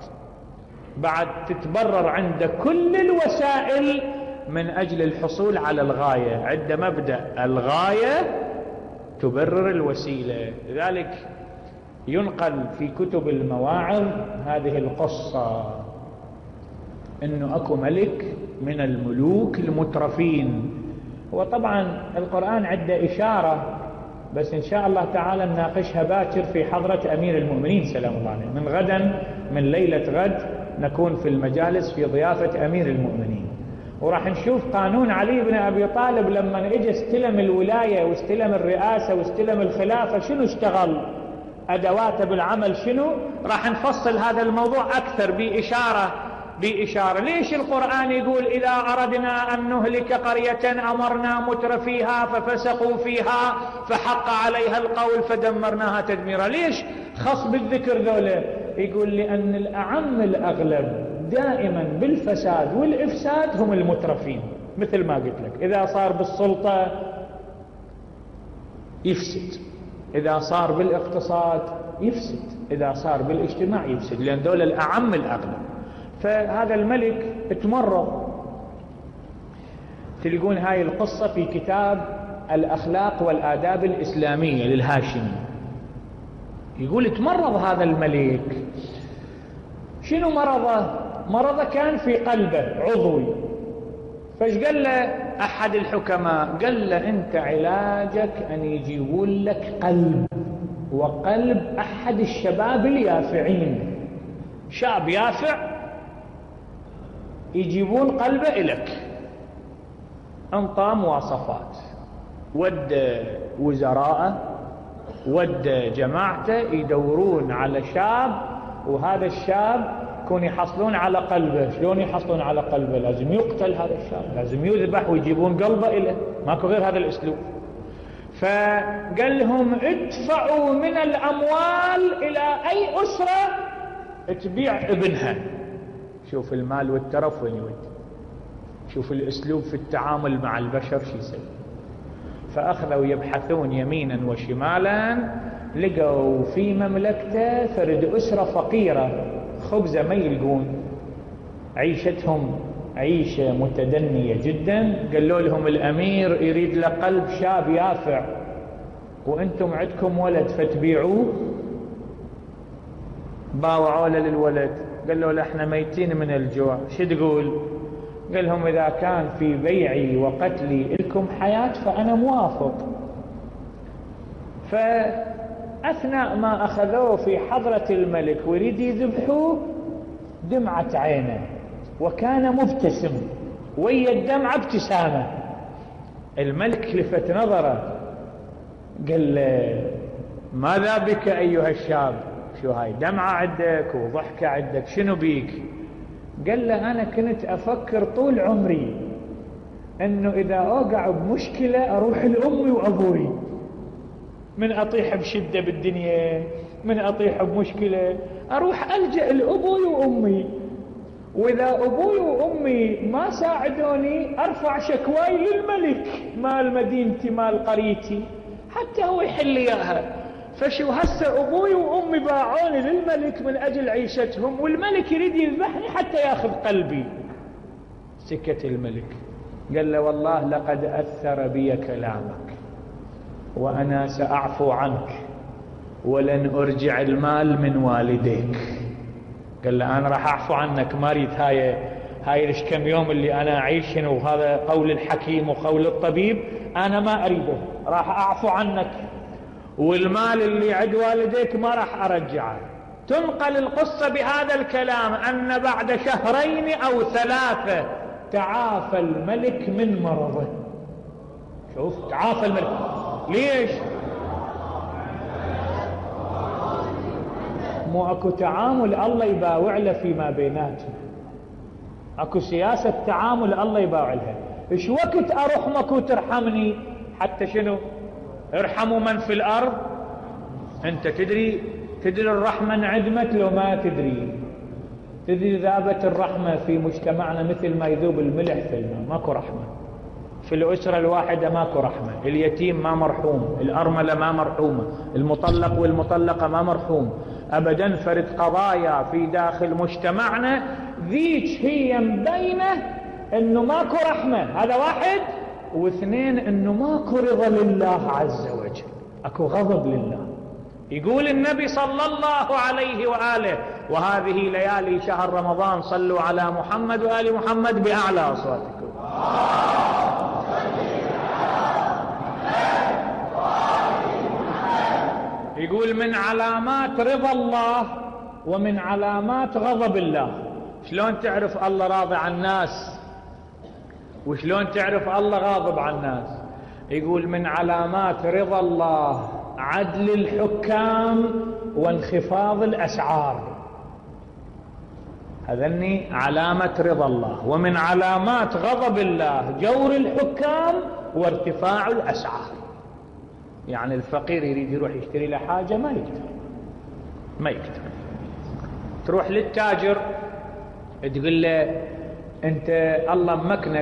Speaker 1: بعد تتبرر عنده كل الوسائل من أجل الحصول على الغاية. عند مبدأ الغاية تبرر الوسيلة. لذلك ينقل في كتب المواعظ هذه القصة، إنه أكو ملك من الملوك المترفين. وطبعا القرآن عنده إشارة، بس إن شاء الله تعالى نناقشها باكر في حضرة أمير المؤمنين سلام الله عليه. من غدا، من ليلة غد، نكون في المجالس في ضيافة أمير المؤمنين، وراح نشوف قانون علي بن أبي طالب لما اجى استلم الولاية واستلم الرئاسة واستلم الخلافة، شنو اشتغل، أدواته بالعمل شنو. راح نفصل هذا الموضوع أكثر بإشارة. ليش القرآن يقول إذا أردنا أن نهلك قرية أمرنا مترفيها ففسقوا فيها فحق عليها القول فدمرناها تدميرا؟ ليش خص بالذكر ذولا؟ يقول لأن الأعم الأغلب دائما بالفساد والإفساد هم المترفين. مثل ما قلت لك، إذا صار بالسلطة يفسد، إذا صار بالاقتصاد يفسد، إذا صار بالاجتماع يفسد، لأن دول الأعم الأغلب. فهذا الملك اتمرض. تلقون هاي القصة في كتاب الأخلاق والآداب الإسلامية للهاشمي. يقول اتمرض هذا الملك. شنو مرضه؟ مرضه كان في قلبه عضوي. فايش قال له أحد الحكماء؟ قال له أنت علاجك أن يجيبون لك قلب، وقلب أحد الشباب اليافعين، شاب يافع يجيبون قلبه إلك. انطى مواصفات، ود وزراءه، ود جماعته يدورون على شاب، وهذا الشاب يكون يحصلون على قلبه. شلون يحصلون على قلبه؟ لازم يقتل هذا الشاب، لازم يذبح ويجيبون قلبه إليه، ماكو غير هذا الأسلوب. فقال لهم ادفعوا من الأموال إلى أي أسرة تبيع ابنها. شوف المال والترف وين يودي، شوف الأسلوب في التعامل مع البشر شو يسوي. فأخذوا يبحثون يمينا وشمالا، لقوا في مملكته فرد أسرة فقيرة، خبزة ما يلقون، عيشتهم عيشة متدنية جدا. قالوا لهم الأمير يريد له قلب شاب يافع، وأنتم عندكم ولد فتبيعوه. باوعوا له للولد، قالوا له احنا ميتين من الجوع، شو تقول؟ قال لهم إذا كان في بيعي وقتلي لكم حياة فأنا موافق. فأثناء ما أخذوه في حضرة الملك ويريد يذبحوه، دمعت عينه وكان مبتسم، ويا الدمعة ابتسامة. الملك لفت نظره، قال له ماذا بك أيها الشاب؟ شو هاي دمعة عندك وضحكة عندك، شنو بيك؟ قال له أنا كنت أفكر طول عمري أنه إذا أوقع بمشكلة أروح لأمي وأبوي، من أطيح بشدة بالدنيا، من أطيح بمشكلة، أروح ألجأ لأبوي وأمي، وإذا أبوي وأمي ما ساعدوني أرفع شكواي للملك مال مدينتي مال قريتي حتى هو يحل إياها. فشو هسه أبوي وأمي باعوني للملك من أجل عيشتهم، والملك يريد يذبحني حتى ياخذ قلبي. سكت الملك، قال له والله لقد أثر بي كلامك، وأنا سأعفو عنك ولن أرجع المال من والديك. قال له أنا راح أعفو عنك، ما أريد هاي كم يوم اللي أنا أعيش، وهذا قول الحكيم وقول الطبيب، أنا ما أريده، راح أعفو عنك، والمال اللي عند والديك ما راح أرجعه. تنقل القصة بهذا الكلام أن بعد 2 أو 3 تعافى الملك من مرضه. شوف، تعافى الملك. ليش؟ مو اكو تعامل الله يباوع له فيما بيناتنا، اكو سياسة تعامل الله يباوع لها. ايش وقت ارحمك وترحمني؟ حتى شنو؟ ارحموا من في الارض. انت تدري الرحمة انعدمت لو ما تدري؟ تدري ذابت الرحمة في مجتمعنا مثل ما يذوب الملح في الماء، ماكو رحمة. في الأسرة الواحدة ماكو رحمة، اليتيم ما مرحوم، الأرملة ما مرحومة، المطلق والمطلقة ما مرحوم أبدا. فرد قضايا في داخل مجتمعنا ذيك هي مبينة أنه ماكو رحمة، هذا 1. و2 أنه ماكو رضا لله عز وجل، أكو غضب لله. يقول النبي صلى الله عليه وآله: وهذه ليالي شهر رمضان صلوا على محمد وآل محمد بأعلى أصواتكم. يقول من علامات رضا الله ومن علامات غضب الله. شلون تعرف الله راضي عن الناس وشلون تعرف الله غاضب عن الناس؟ يقول من علامات رضا الله عدل الحكام وانخفاض الأسعار، هذني علامة رضا الله. ومن علامات غضب الله جور الحكام وارتفاع الأسعار. يعني الفقير يريد يروح يشتري له حاجة ما يقدر. تروح للتاجر تقول له انت الله مكنك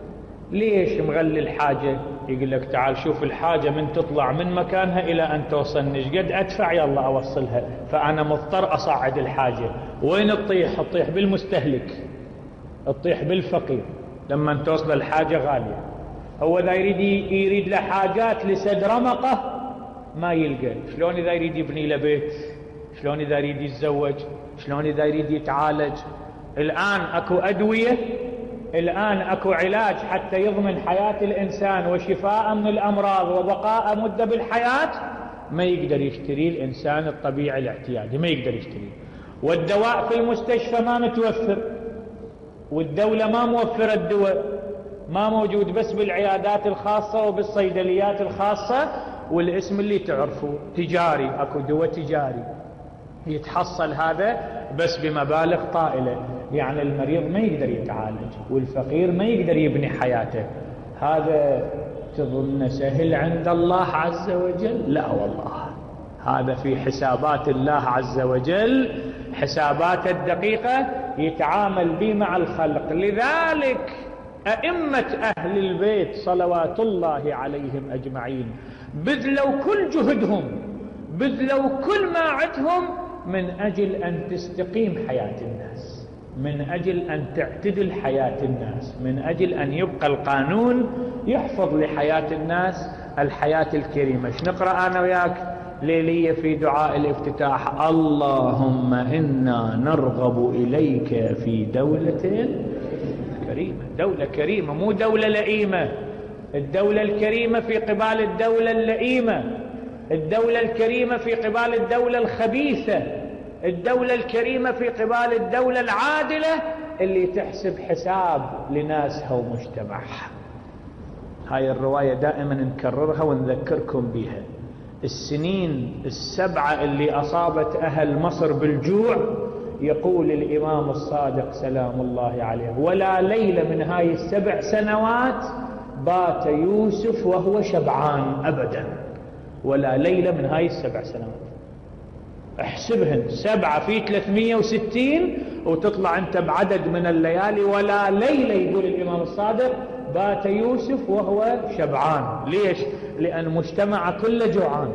Speaker 1: ليش مغلي الحاجة؟ يقول لك تعال شوف الحاجة من تطلع من مكانها إلى أن توصلني ايش قد أدفع، يلا أوصلها، فأنا مضطر أصعد الحاجة. وين تطيح بالمستهلك، تطيح بالفقير لما توصل الحاجة غالية. هو إذا يريد له حاجات لسد رمقه ما يلقى. شلون إذا يريد يبني له بيت؟ شلون إذا يريد يتزوج؟ شلون إذا يريد يتعالج؟ الآن أكو أدوية، الآن أكو علاج حتى يضمن حياة الإنسان وشفاء من الأمراض وبقاء مدة بالحياة، ما يقدر يشتري الإنسان الطبيعي الاعتيادي، ما يقدر يشتري. والدواء في المستشفى ما متوفر، والدولة ما موفرة الدواء، ما موجود بس بالعيادات الخاصة وبالصيدليات الخاصة، والاسم اللي تعرفوه تجاري، اكو دواء تجاري يتحصل هذا بس بمبالغ طائلة. يعني المريض ما يقدر يتعالج والفقير ما يقدر يبني حياته. هذا تظن سهل عند الله عز وجل؟ لا والله، هذا في حسابات الله عز وجل، حسابات الدقيقة يتعامل به مع الخلق. لذلك أئمة أهل البيت صلوات الله عليهم أجمعين بذلوا كل جهدهم، بذلوا كل ما عندهم من أجل أن تستقيم حياة الناس، من أجل أن تعتدل حياة الناس، من أجل أن يبقى القانون يحفظ لحياة الناس الحياة الكريمة. نقرأ أنا وياك ليلية في دعاء الافتتاح: اللهم إنا نرغب إليك في دولة كريمة. دولة كريمة، مو دولة لئيمة. الدولة الكريمة في قبال الدولة اللئيمة، الدولة الكريمة في قبال الدولة الخبيثة، الدولة الكريمة في قبال الدولة العادلة اللي تحسب حساب لناسها ومجتمعها. هاي الرواية دائما نكررها ونذكركم بها. السنين السبعة اللي أصابت أهل مصر بالجوع، يقول الإمام الصادق سلام الله عليه: ولا ليلة من هاي ال7 سنوات بات يوسف وهو شبعان أبدا. ولا ليلة من هاي ال7 سنوات. احسبهن 7 في 360 وتطلع انت بعدد من الليالي ولا ليلة. يقول الإمام الصادق بات يوسف وهو شبعان. ليش؟ لأن مجتمع كله جوعان،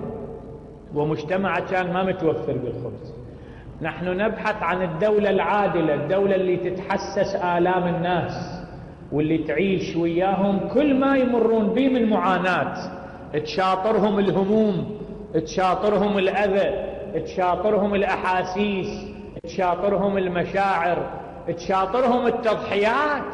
Speaker 1: ومجتمع كان ما متوفر بالخبز. نحن نبحث عن الدولة العادلة، الدولة اللي تتحسس آلام الناس واللي تعيش وياهم كل ما يمرون به من معاناة، تشاطرهم الهموم، تشاطرهم الأذى، تشاطرهم الأحاسيس، تشاطرهم المشاعر، تشاطرهم التضحيات.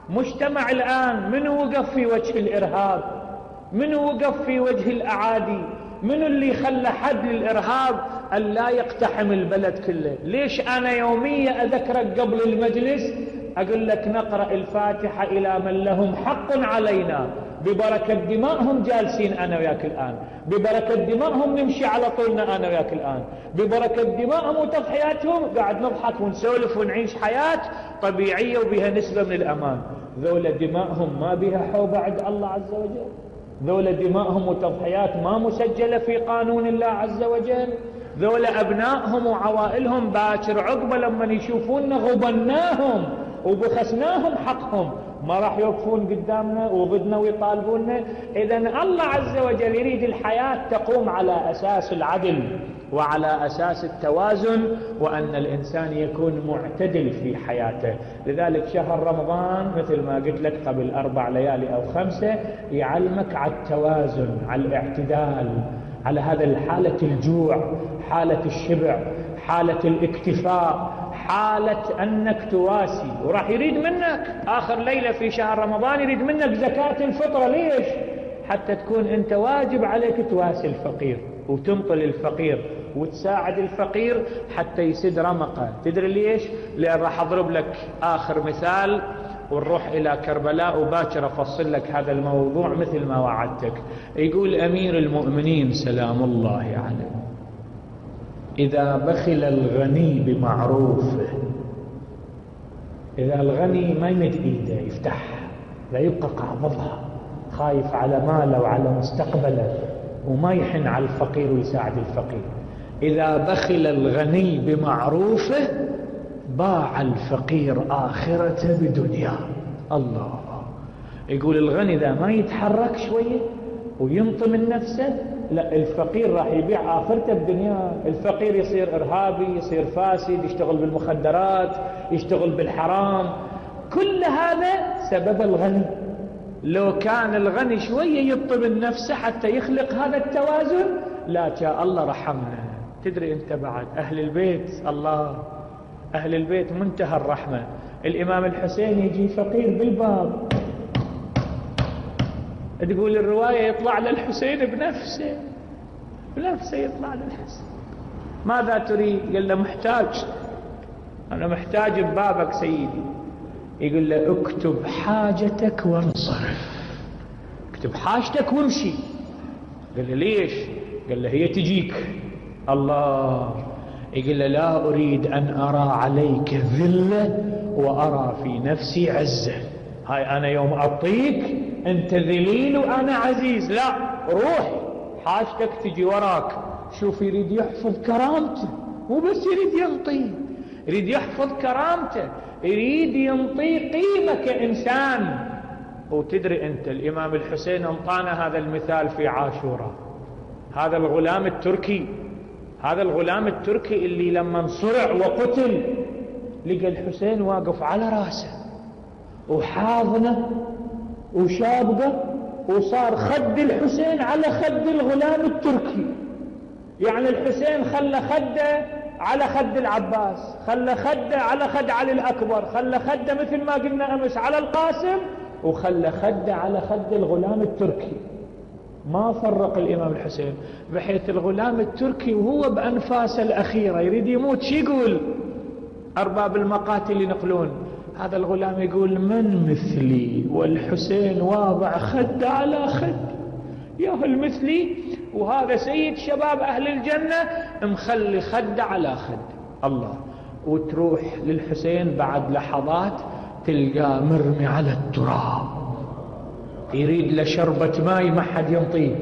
Speaker 1: مجتمع الآن من وقف في وجه الإرهاب؟ من وقف في وجه الأعادي؟ من اللي خلى حد للإرهاب أن لا يقتحم البلد كله؟ ليش أنا يوميا أذكرك قبل المجلس أقول لك نقرأ الفاتحة إلى من لهم حق علينا، ببركة دمائهم جالسين أنا وياك الآن، ببركة دمائهم نمشي على طولنا أنا وياك الآن، ببركة دمائهم وتضحياتهم قاعد نضحك ونسولف ونعيش حياة طبيعية وبها نسبة من الأمان. ذولا دمائهم ما بها حوبة عند الله عز وجل، ذولا دمائهم وتضحيات ما مسجلة في قانون الله عز وجل. ذولا أبنائهم وعوائلهم باكر عقبة لما يشوفوننا غبناهم وبخسناهم حقهم ما راح يوقفون قدامنا وضدنا ويطالبوننا. إذن الله عز وجل يريد الحياة تقوم على أساس العدل وعلى أساس التوازن، وأن الإنسان يكون معتدل في حياته. لذلك شهر رمضان مثل ما قلت لك قبل 4 ليالي أو 5 يعلمك على التوازن، على الاعتدال، على هذا الحالة الجوع، حالة الشبع، حالة الاكتفاء، حالة أنك تواسي. وراح يريد منك آخر ليلة في شهر رمضان يريد منك زكاة الفطرة. ليش؟ حتى تكون أنت واجب عليك تواسي الفقير وتنطل الفقير وتساعد الفقير حتى يسد رمقه. تدري ليش؟ لأن راح أضرب لك آخر مثال ونروح إلى كربلاء وباكر أفصل لك هذا الموضوع مثل ما وعدتك. يقول أمير المؤمنين سلام الله عليه: إذا بخل الغني بمعروفه، إذا الغني ما يمد إيده يفتح لا يبقى قابضها، خايف على ماله وعلى مستقبله وما يحن على الفقير ويساعد الفقير. إذا بخل الغني بمعروفه باع الفقير آخرته بدنيا. الله. يقول الغني إذا ما يتحرك شوية وينطي من نفسه، لا، الفقير راح يبيع آخرته بدنيا. الفقير يصير إرهابي، يصير فاسد، يشتغل بالمخدرات، يشتغل بالحرام. كل هذا سبب الغني. لو كان الغني شوية يطي من نفسه حتى يخلق هذا التوازن لا شاء الله رحمنا. تدري أنت بعد أهل البيت، الله، أهل البيت منتهى الرحمة. الإمام الحسين يجي فقير بالباب، تقول الرواية يطلع للحسين بنفسه يطلع للحسين: ماذا تريد؟ قال له محتاج، أنا محتاج ببابك سيدي. يقول له اكتب حاجتك وانصرف، اكتب حاجتك وامشي. قال له ليش؟ قال له هي تجيك. الله. يقول له لا أريد أن أرى عليك ذلة وأرى في نفسي عزة. هاي أنا يوم أعطيك أنت ذليل وأنا عزيز، لا، روح حاجتك تجي وراك. شوف، يريد يحفظ كرامته، مو بس يريد ينطي، يريد يحفظ كرامته، يريد ينطي قيمة كإنسان. وتدري أنت الإمام الحسين انطانا هذا المثال في عاشوراء. هذا الغلام التركي، هذا الغلام التركي اللي لما انصرع وقتل لقى الحسين واقف على راسه وحاضنه وشابقه، وصار خد الحسين على خد الغلام التركي. يعني الحسين خلى خده على خد العباس، خلى خده على خد علي الأكبر، خلى خده مثل ما قلنا أمس على القاسم، وخلى خده على خد الغلام التركي. ما فرق الإمام الحسين، بحيث الغلام التركي وهو بأنفاسه الأخيرة يريد يموت شي يقول؟ أرباب المقاتل ينقلون هذا الغلام يقول: من مثلي والحسين واضع خد على خد، يا المثلي وهذا سيد شباب أهل الجنة مخلي خد على خد. الله. وتروح للحسين بعد لحظات تلقاه مرمي على التراب، يريد لشربة ماي ما حد ينطيه،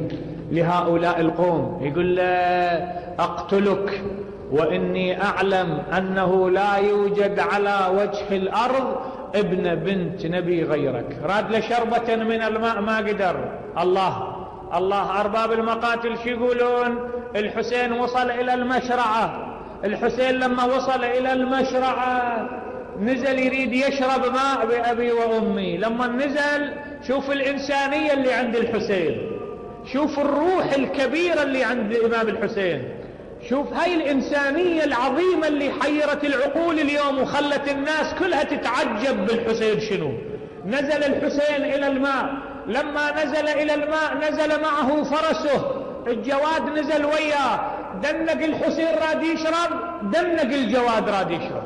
Speaker 1: لهؤلاء القوم، يقول له أقتلك وإني أعلم أنه لا يوجد على وجه الأرض ابن بنت نبي غيرك. راد له شربة من الماء ما قدر. الله أرباب المقاتل شو يقولون؟ الحسين وصل إلى المشرعة. الحسين لما وصل إلى المشرعة نزل يريد يشرب ماء بأبي وأمي. لما نزل شوف الإنسانية اللي عند الحسين، شوف الروح الكبيرة اللي عند الإمام الحسين، شوف هاي الإنسانية العظيمة اللي حيرت العقول اليوم وخلت الناس كلها تتعجب بالحسين. شنو؟ نزل الحسين إلى الماء. لما نزل إلى الماء نزل معه فرسه الجواد، نزل وياه. دنق الحسين راد يشرب، دنق الجواد راد يشرب.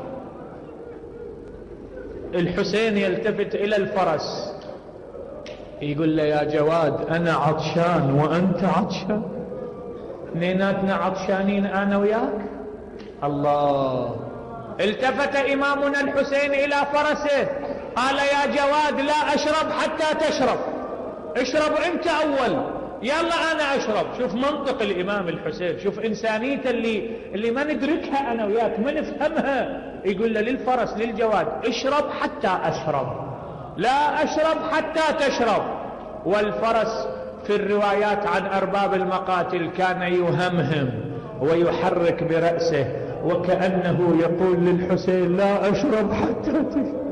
Speaker 1: الحسين يلتفت إلى الفرس يقول له يا جواد أنا عطشان وأنت عطشان، اثنيناتنا عطشانين أنا وياك. الله. التفت إمامنا الحسين إلى فرسه قال يا جواد لا أشرب حتى تشرب، اشرب أنت أول، يلا أنا أشرب. شوف منطق الإمام الحسين، شوف إنسانيته اللي ما ندركها أنا وياك، ما نفهمها. يقول له للفرس للجواد اشرب حتى أشرب، لا أشرب حتى تشرب. والفرس في الروايات عن أرباب المقاتل كان يهمهم ويحرك برأسه وكأنه يقول للحسين لا أشرب حتى تشرب.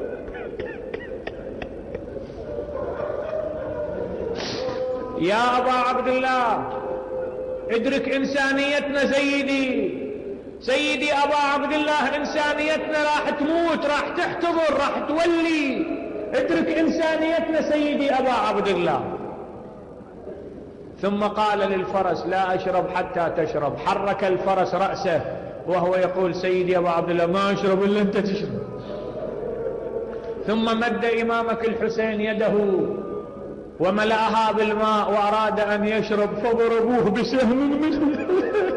Speaker 1: يا أبا عبد الله ادرك إنسانيتنا. سيدي أبا عبد الله، إنسانيتنا راح تموت، راح تحتضر، راح تولي. ادرك إنسانيتنا سيدي أبا عبد الله. ثم قال للفرس لا أشرب حتى تشرب. حرك الفرس رأسه وهو يقول سيدي أبا عبد الله ما أشرب إلا أنت تشرب. ثم مد إمامك الحسين يده وملأها بالماء وأراد أن يشرب فضربوه بسهم منه.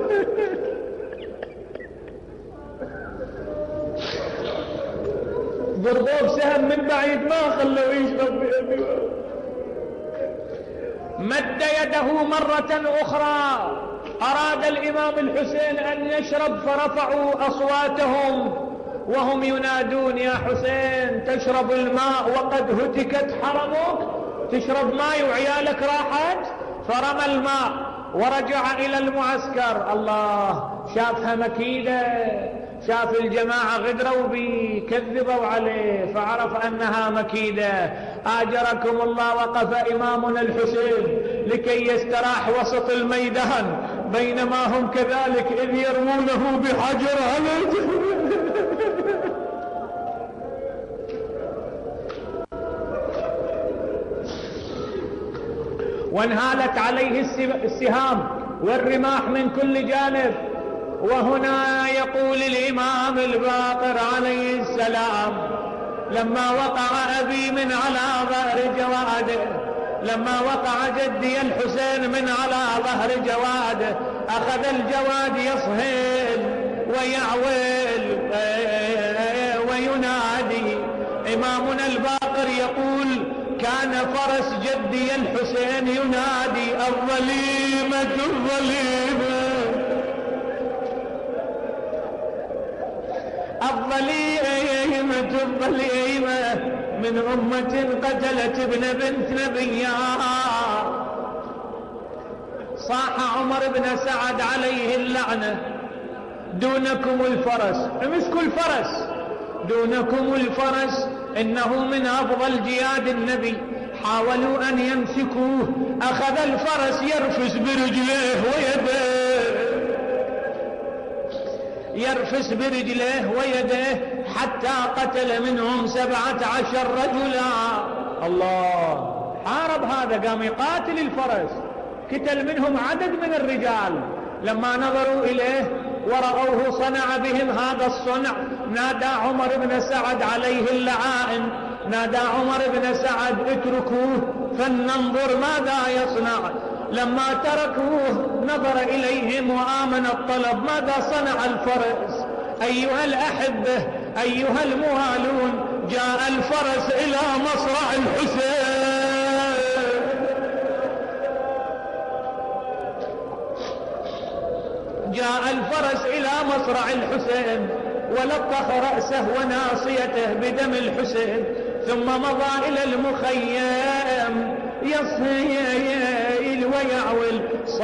Speaker 1: ضربوه بسهم من بعيد ما خلوه يشرب بأبي. مد يده مرة أخرى أراد الإمام الحسين أن يشرب فرفعوا أصواتهم وهم ينادون يا حسين تشرب الماء وقد هتكت حرمك، تشرب ماء وعيالك راحت. فرمى الماء ورجع إلى المعسكر. الله، شافها مكيدة، شاف الجماعة غدروا بي كذبوا عليه فعرف أنها مكيدة. آجركم الله وقف إمامنا الحسين لكي يستراح وسط الميدان بينما هم كذلك إذ يرمونه بحجر على وانهالت عليه السهام والرماح من كل جانب. وهنا يقول الإمام الباقر عليه السلام لما وقع أبي من على ظهر جواده، لما وقع جدي الحسين من على ظهر جواده، أخذ الجواد يصهل ويعويل وينادي. إمامنا الباقر يقول كان فرس جدي الحسين ينادي الظليمة الظليمة الظليمة الظليمة من أمة قتلت ابن بنت نبيها. صاح عمر بن سعد عليه اللعنة دونكم الفرس، امسكوا الفرس، دونكم الفرس إنه من أفضل جياد النبي. حاولوا أن يمسكوه، أخذ الفرس يرفس برجليه ويديه، يرفس برجليه ويديه حتى قتل منهم 17 رجلا. الله، حارب هذا، قام يقاتل الفرس، قتل منهم عدد من الرجال. لما نظروا إليه ورأوه صنع بهم هذا الصنع نادى عمر بن سعد عليه اللعائن، نادى عمر بن سعد اتركوه فلننظر ماذا يصنع. لما تركوه نظر إليهم وآمن الطلب ماذا صنع الفرس. أيها الأحبة أيها الموالون، جاء الفرس إلى مصرع الحسين، جاء الفرس إلى مصرع الحسين ولطخ رأسه وناصيته بدم الحسين، ثم مضى إلى المخيم يصيل ويعول.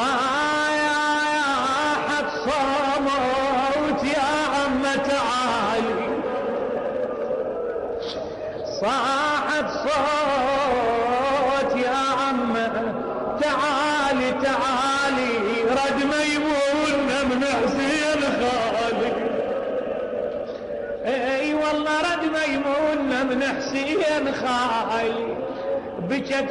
Speaker 1: صاحت صوت يا عم تعالي، صاحت صوت يا عم تعالي تعالي، رد ميمون من حسين خالي. اي والله رد ميمون من حسين خالي. بكت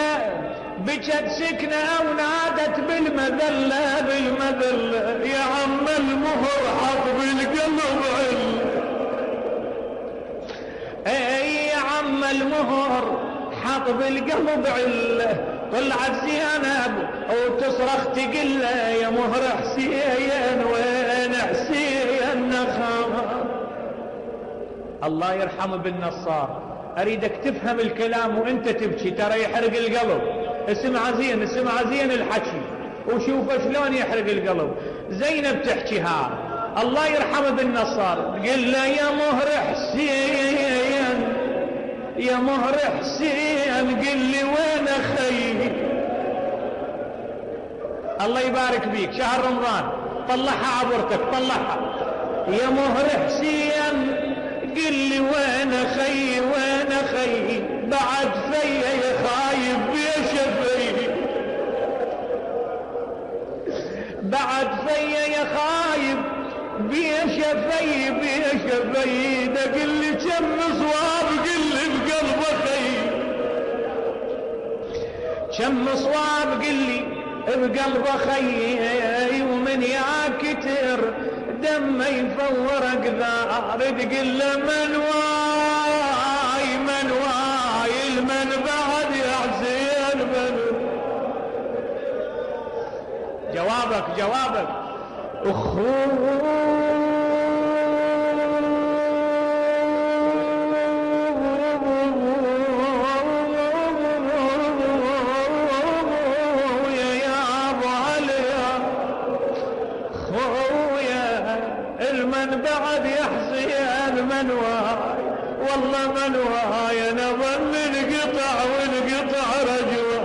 Speaker 1: سكنة ونادت بالمذلة بالمذلة، يا عم المهر حط بالقلب عل. اي يا عم المهر حط بالقلب عله. طلعت زينب وتصرخ تقل يا مهر حسين وين حسين نخاف. الله يرحم ابن نصار، اريدك تفهم الكلام وانت تبكي ترى يحرق القلب. اسمع زين اسمع زين الحكي وشوف شلون يحرق القلب. زينب تحكي ها الله يرحم ابن نصار، قل له يا مهر حسين يا مهر حسين قل لي وين اخي. الله يبارك بيك شهر رمضان طلعها عبرتك طلعها. يا مهر حسين قل لي وين اخي وين اخي، بعد فيا يا خايب يا شفي، بعد فيا يا خايب بيا شفي بيا شفي. ده قل لي كم صواب قل لي بقلب اخي، كم صواب قل لي بقلب اخي، ومن يا كتر دم يفور اقدار تقل له من واي من واي المن بعد يا حسين من. جوابك المن بعد يحزن من واي والله من واي. انا ظن انقطع وانقطع رجوع،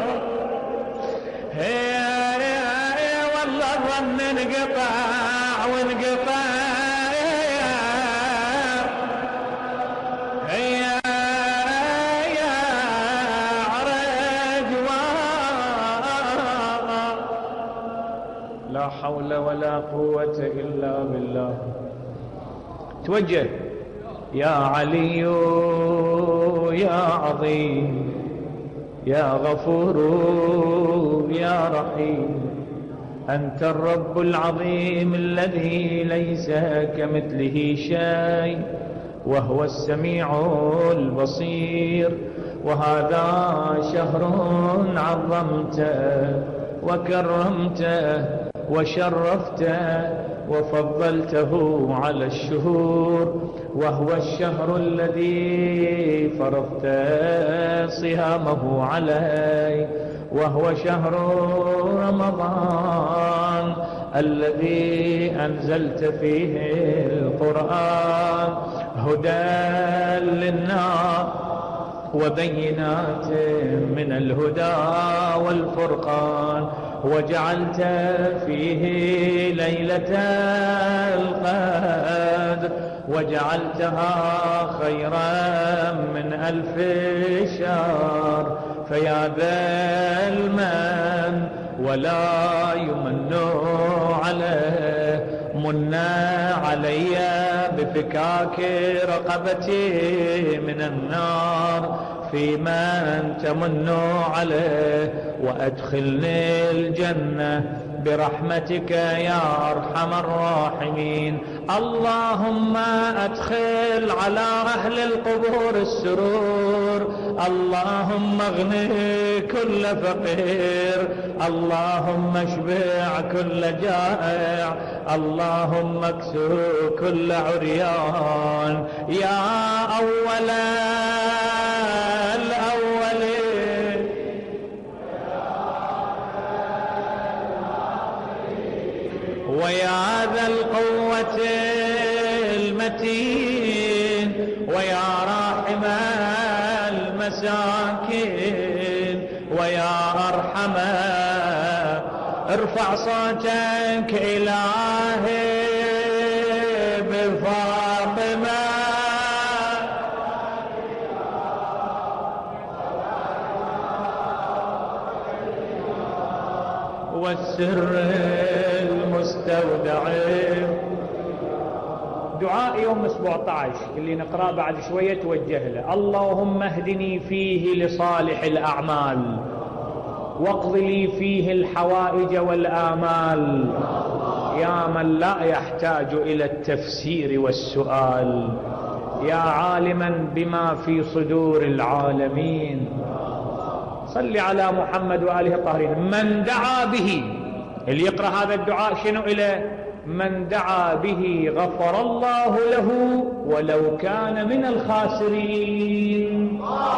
Speaker 1: هي والله ظن انقطع وانقطع هي يا رجوع. لا حول ولا قوة إلا بالله. توجه يا علي يا عظيم يا غفور يا رحيم، أنت الرب العظيم الذي ليس كمثله شيء وهو السميع البصير. وهذا شهر عظمته وكرمته وشرفته وفضلته على الشهور، وهو الشهر الذي فرضت صيامه عليه، وهو شهر رمضان الذي أنزلت فيه القرآن هدى للناس وبينات من الهدى والفرقان، وجعلت فيه ليلة القدر وجعلتها خيرا من 1000 شهر. فيا ذا المن ولا يمن عليه، منا علي بفكاك رقبتي من النار فيمن تمن عليه، وأدخلني الجنة برحمتك يا أرحم الراحمين. اللهم أدخل على أهل القبور السرور، اللهم اغني كل فقير، اللهم اشبع كل جائع، اللهم اكسو كل عريان. يا أول الأولين ويا المتين ويا راحم المساكين ويا أرحم ارفع صوتك إلهي بفاطمة والسر المستودع. دعاء يوم 17 اللي نقرأ بعد شوية توجه له: اللهم اهدني فيه لصالح الأعمال واقض لي فيه الحوائج والآمال يا من لا يحتاج إلى التفسير والسؤال يا عالما بما في صدور العالمين. صل على محمد وآله الطاهرين. من دعا به، اللي يقرأ هذا الدعاء شنو إليه؟ من دعا به غفر الله له ولو كان من الخاسرين.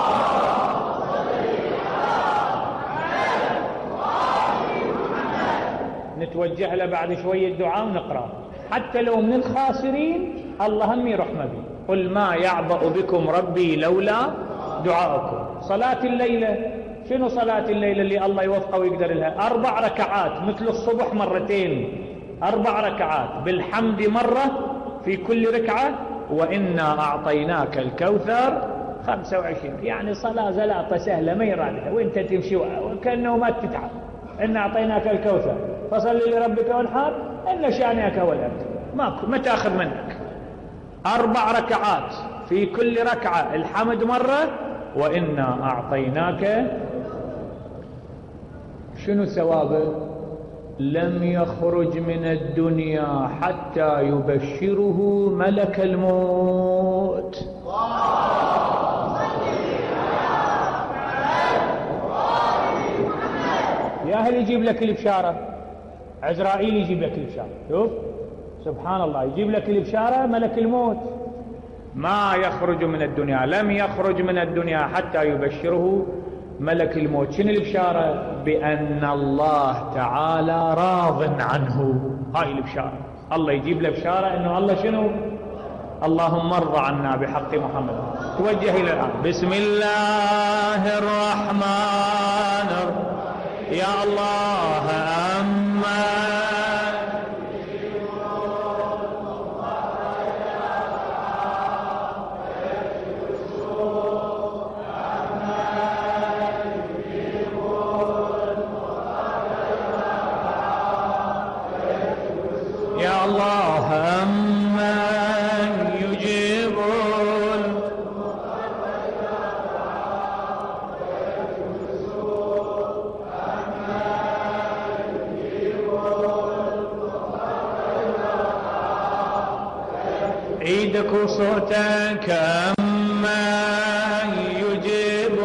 Speaker 1: نتوجه له بعد شوية دعاء ونقرأ حتى لو من الخاسرين الله هم يرحمه به. قل ما يعبأ بكم ربي لولا دعاءكم. صلاة الليلة، شنو صلاة الليلة اللي الله يوفقه ويقدر لها؟ 4 ركعات مثل الصبح مرتين، 4 ركعات بالحمد مرة في كل ركعة، وإنا أعطيناك الكوثر 25. يعني صلاة زلاطة سهلة ما يرادها وانت تمشي وكأنه ما تتعب. إنا أعطيناك الكوثر فصل لربك وانحر إن شانئك هو الأبتر. ماكو ما تأخذ منك. 4 ركعات في كل ركعة الحمد مرة، وإنا أعطيناك. شنو ثوابه؟ لم يخرج من الدنيا حتى يبشره ملك الموت. يا هل يجيب لك البشارة، عزرائيل يجيب لك البشارة. شوف سبحان الله، يجيب لك البشارة ملك الموت. ما يخرج من الدنيا، لم يخرج من الدنيا حتى يبشره ملك الموت. شنو البشارة؟ بأن الله تعالى راض عنه. هاي البشارة، الله يجيب له بشارة انه الله شنو؟ اللهم ارضى عنا بحق محمد. توجه الى الآن. بسم الله الرحمن الرحيم. يا الله أما يا الله أما يجيب عيدك صوتك أما يجيب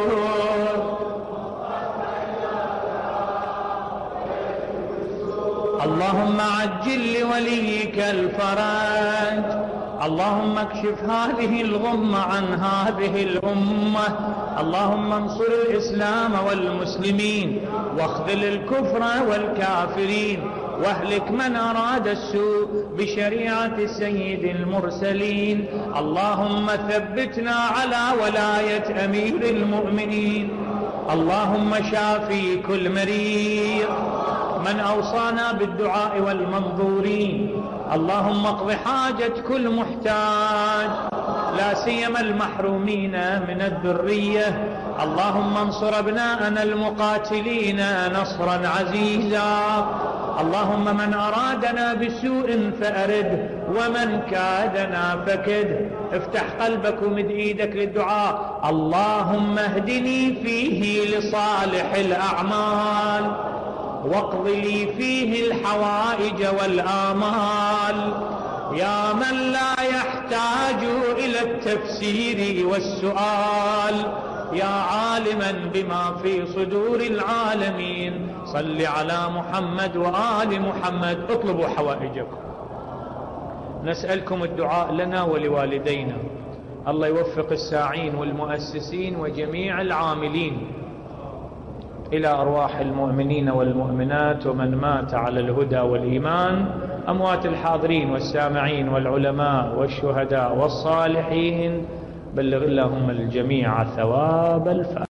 Speaker 1: اللهم عجل لوليك الفرج. اللهم اكشف هذه الغمة عن هذه الأمة. اللهم انصر الإسلام والمسلمين واخذل الكفر والكافرين واهلك من أراد السوء بشريعة سيد المرسلين. اللهم ثبتنا على ولاية أمير المؤمنين. اللهم شافي كل مريض من أوصانا بالدعاء والمنظورين. اللهم اقض حاجة كل محتاج لا سيما المحرومين من الذرية. اللهم انصر ابناءنا المقاتلين نصرا عزيزا. اللهم من أرادنا بسوء فأرده ومن كادنا فكده. افتح قلبك ومد ايدك للدعاء. اللهم اهدني فيه لصالح الأعمال واقض لي فيه الحوائج والآمال يا من لا يحتاج إلى التفسير والسؤال يا عالما بما في صدور العالمين. صل على محمد وآل محمد. اطلبوا حوائجكم. نسألكم الدعاء لنا ولوالدينا. الله يوفق الساعين والمؤسسين وجميع العاملين. إلى أرواح المؤمنين والمؤمنات ومن مات على الهدى والإيمان، أموات الحاضرين والسامعين والعلماء والشهداء والصالحين، بلغ اللهم الجميع ثواب الفاتحة.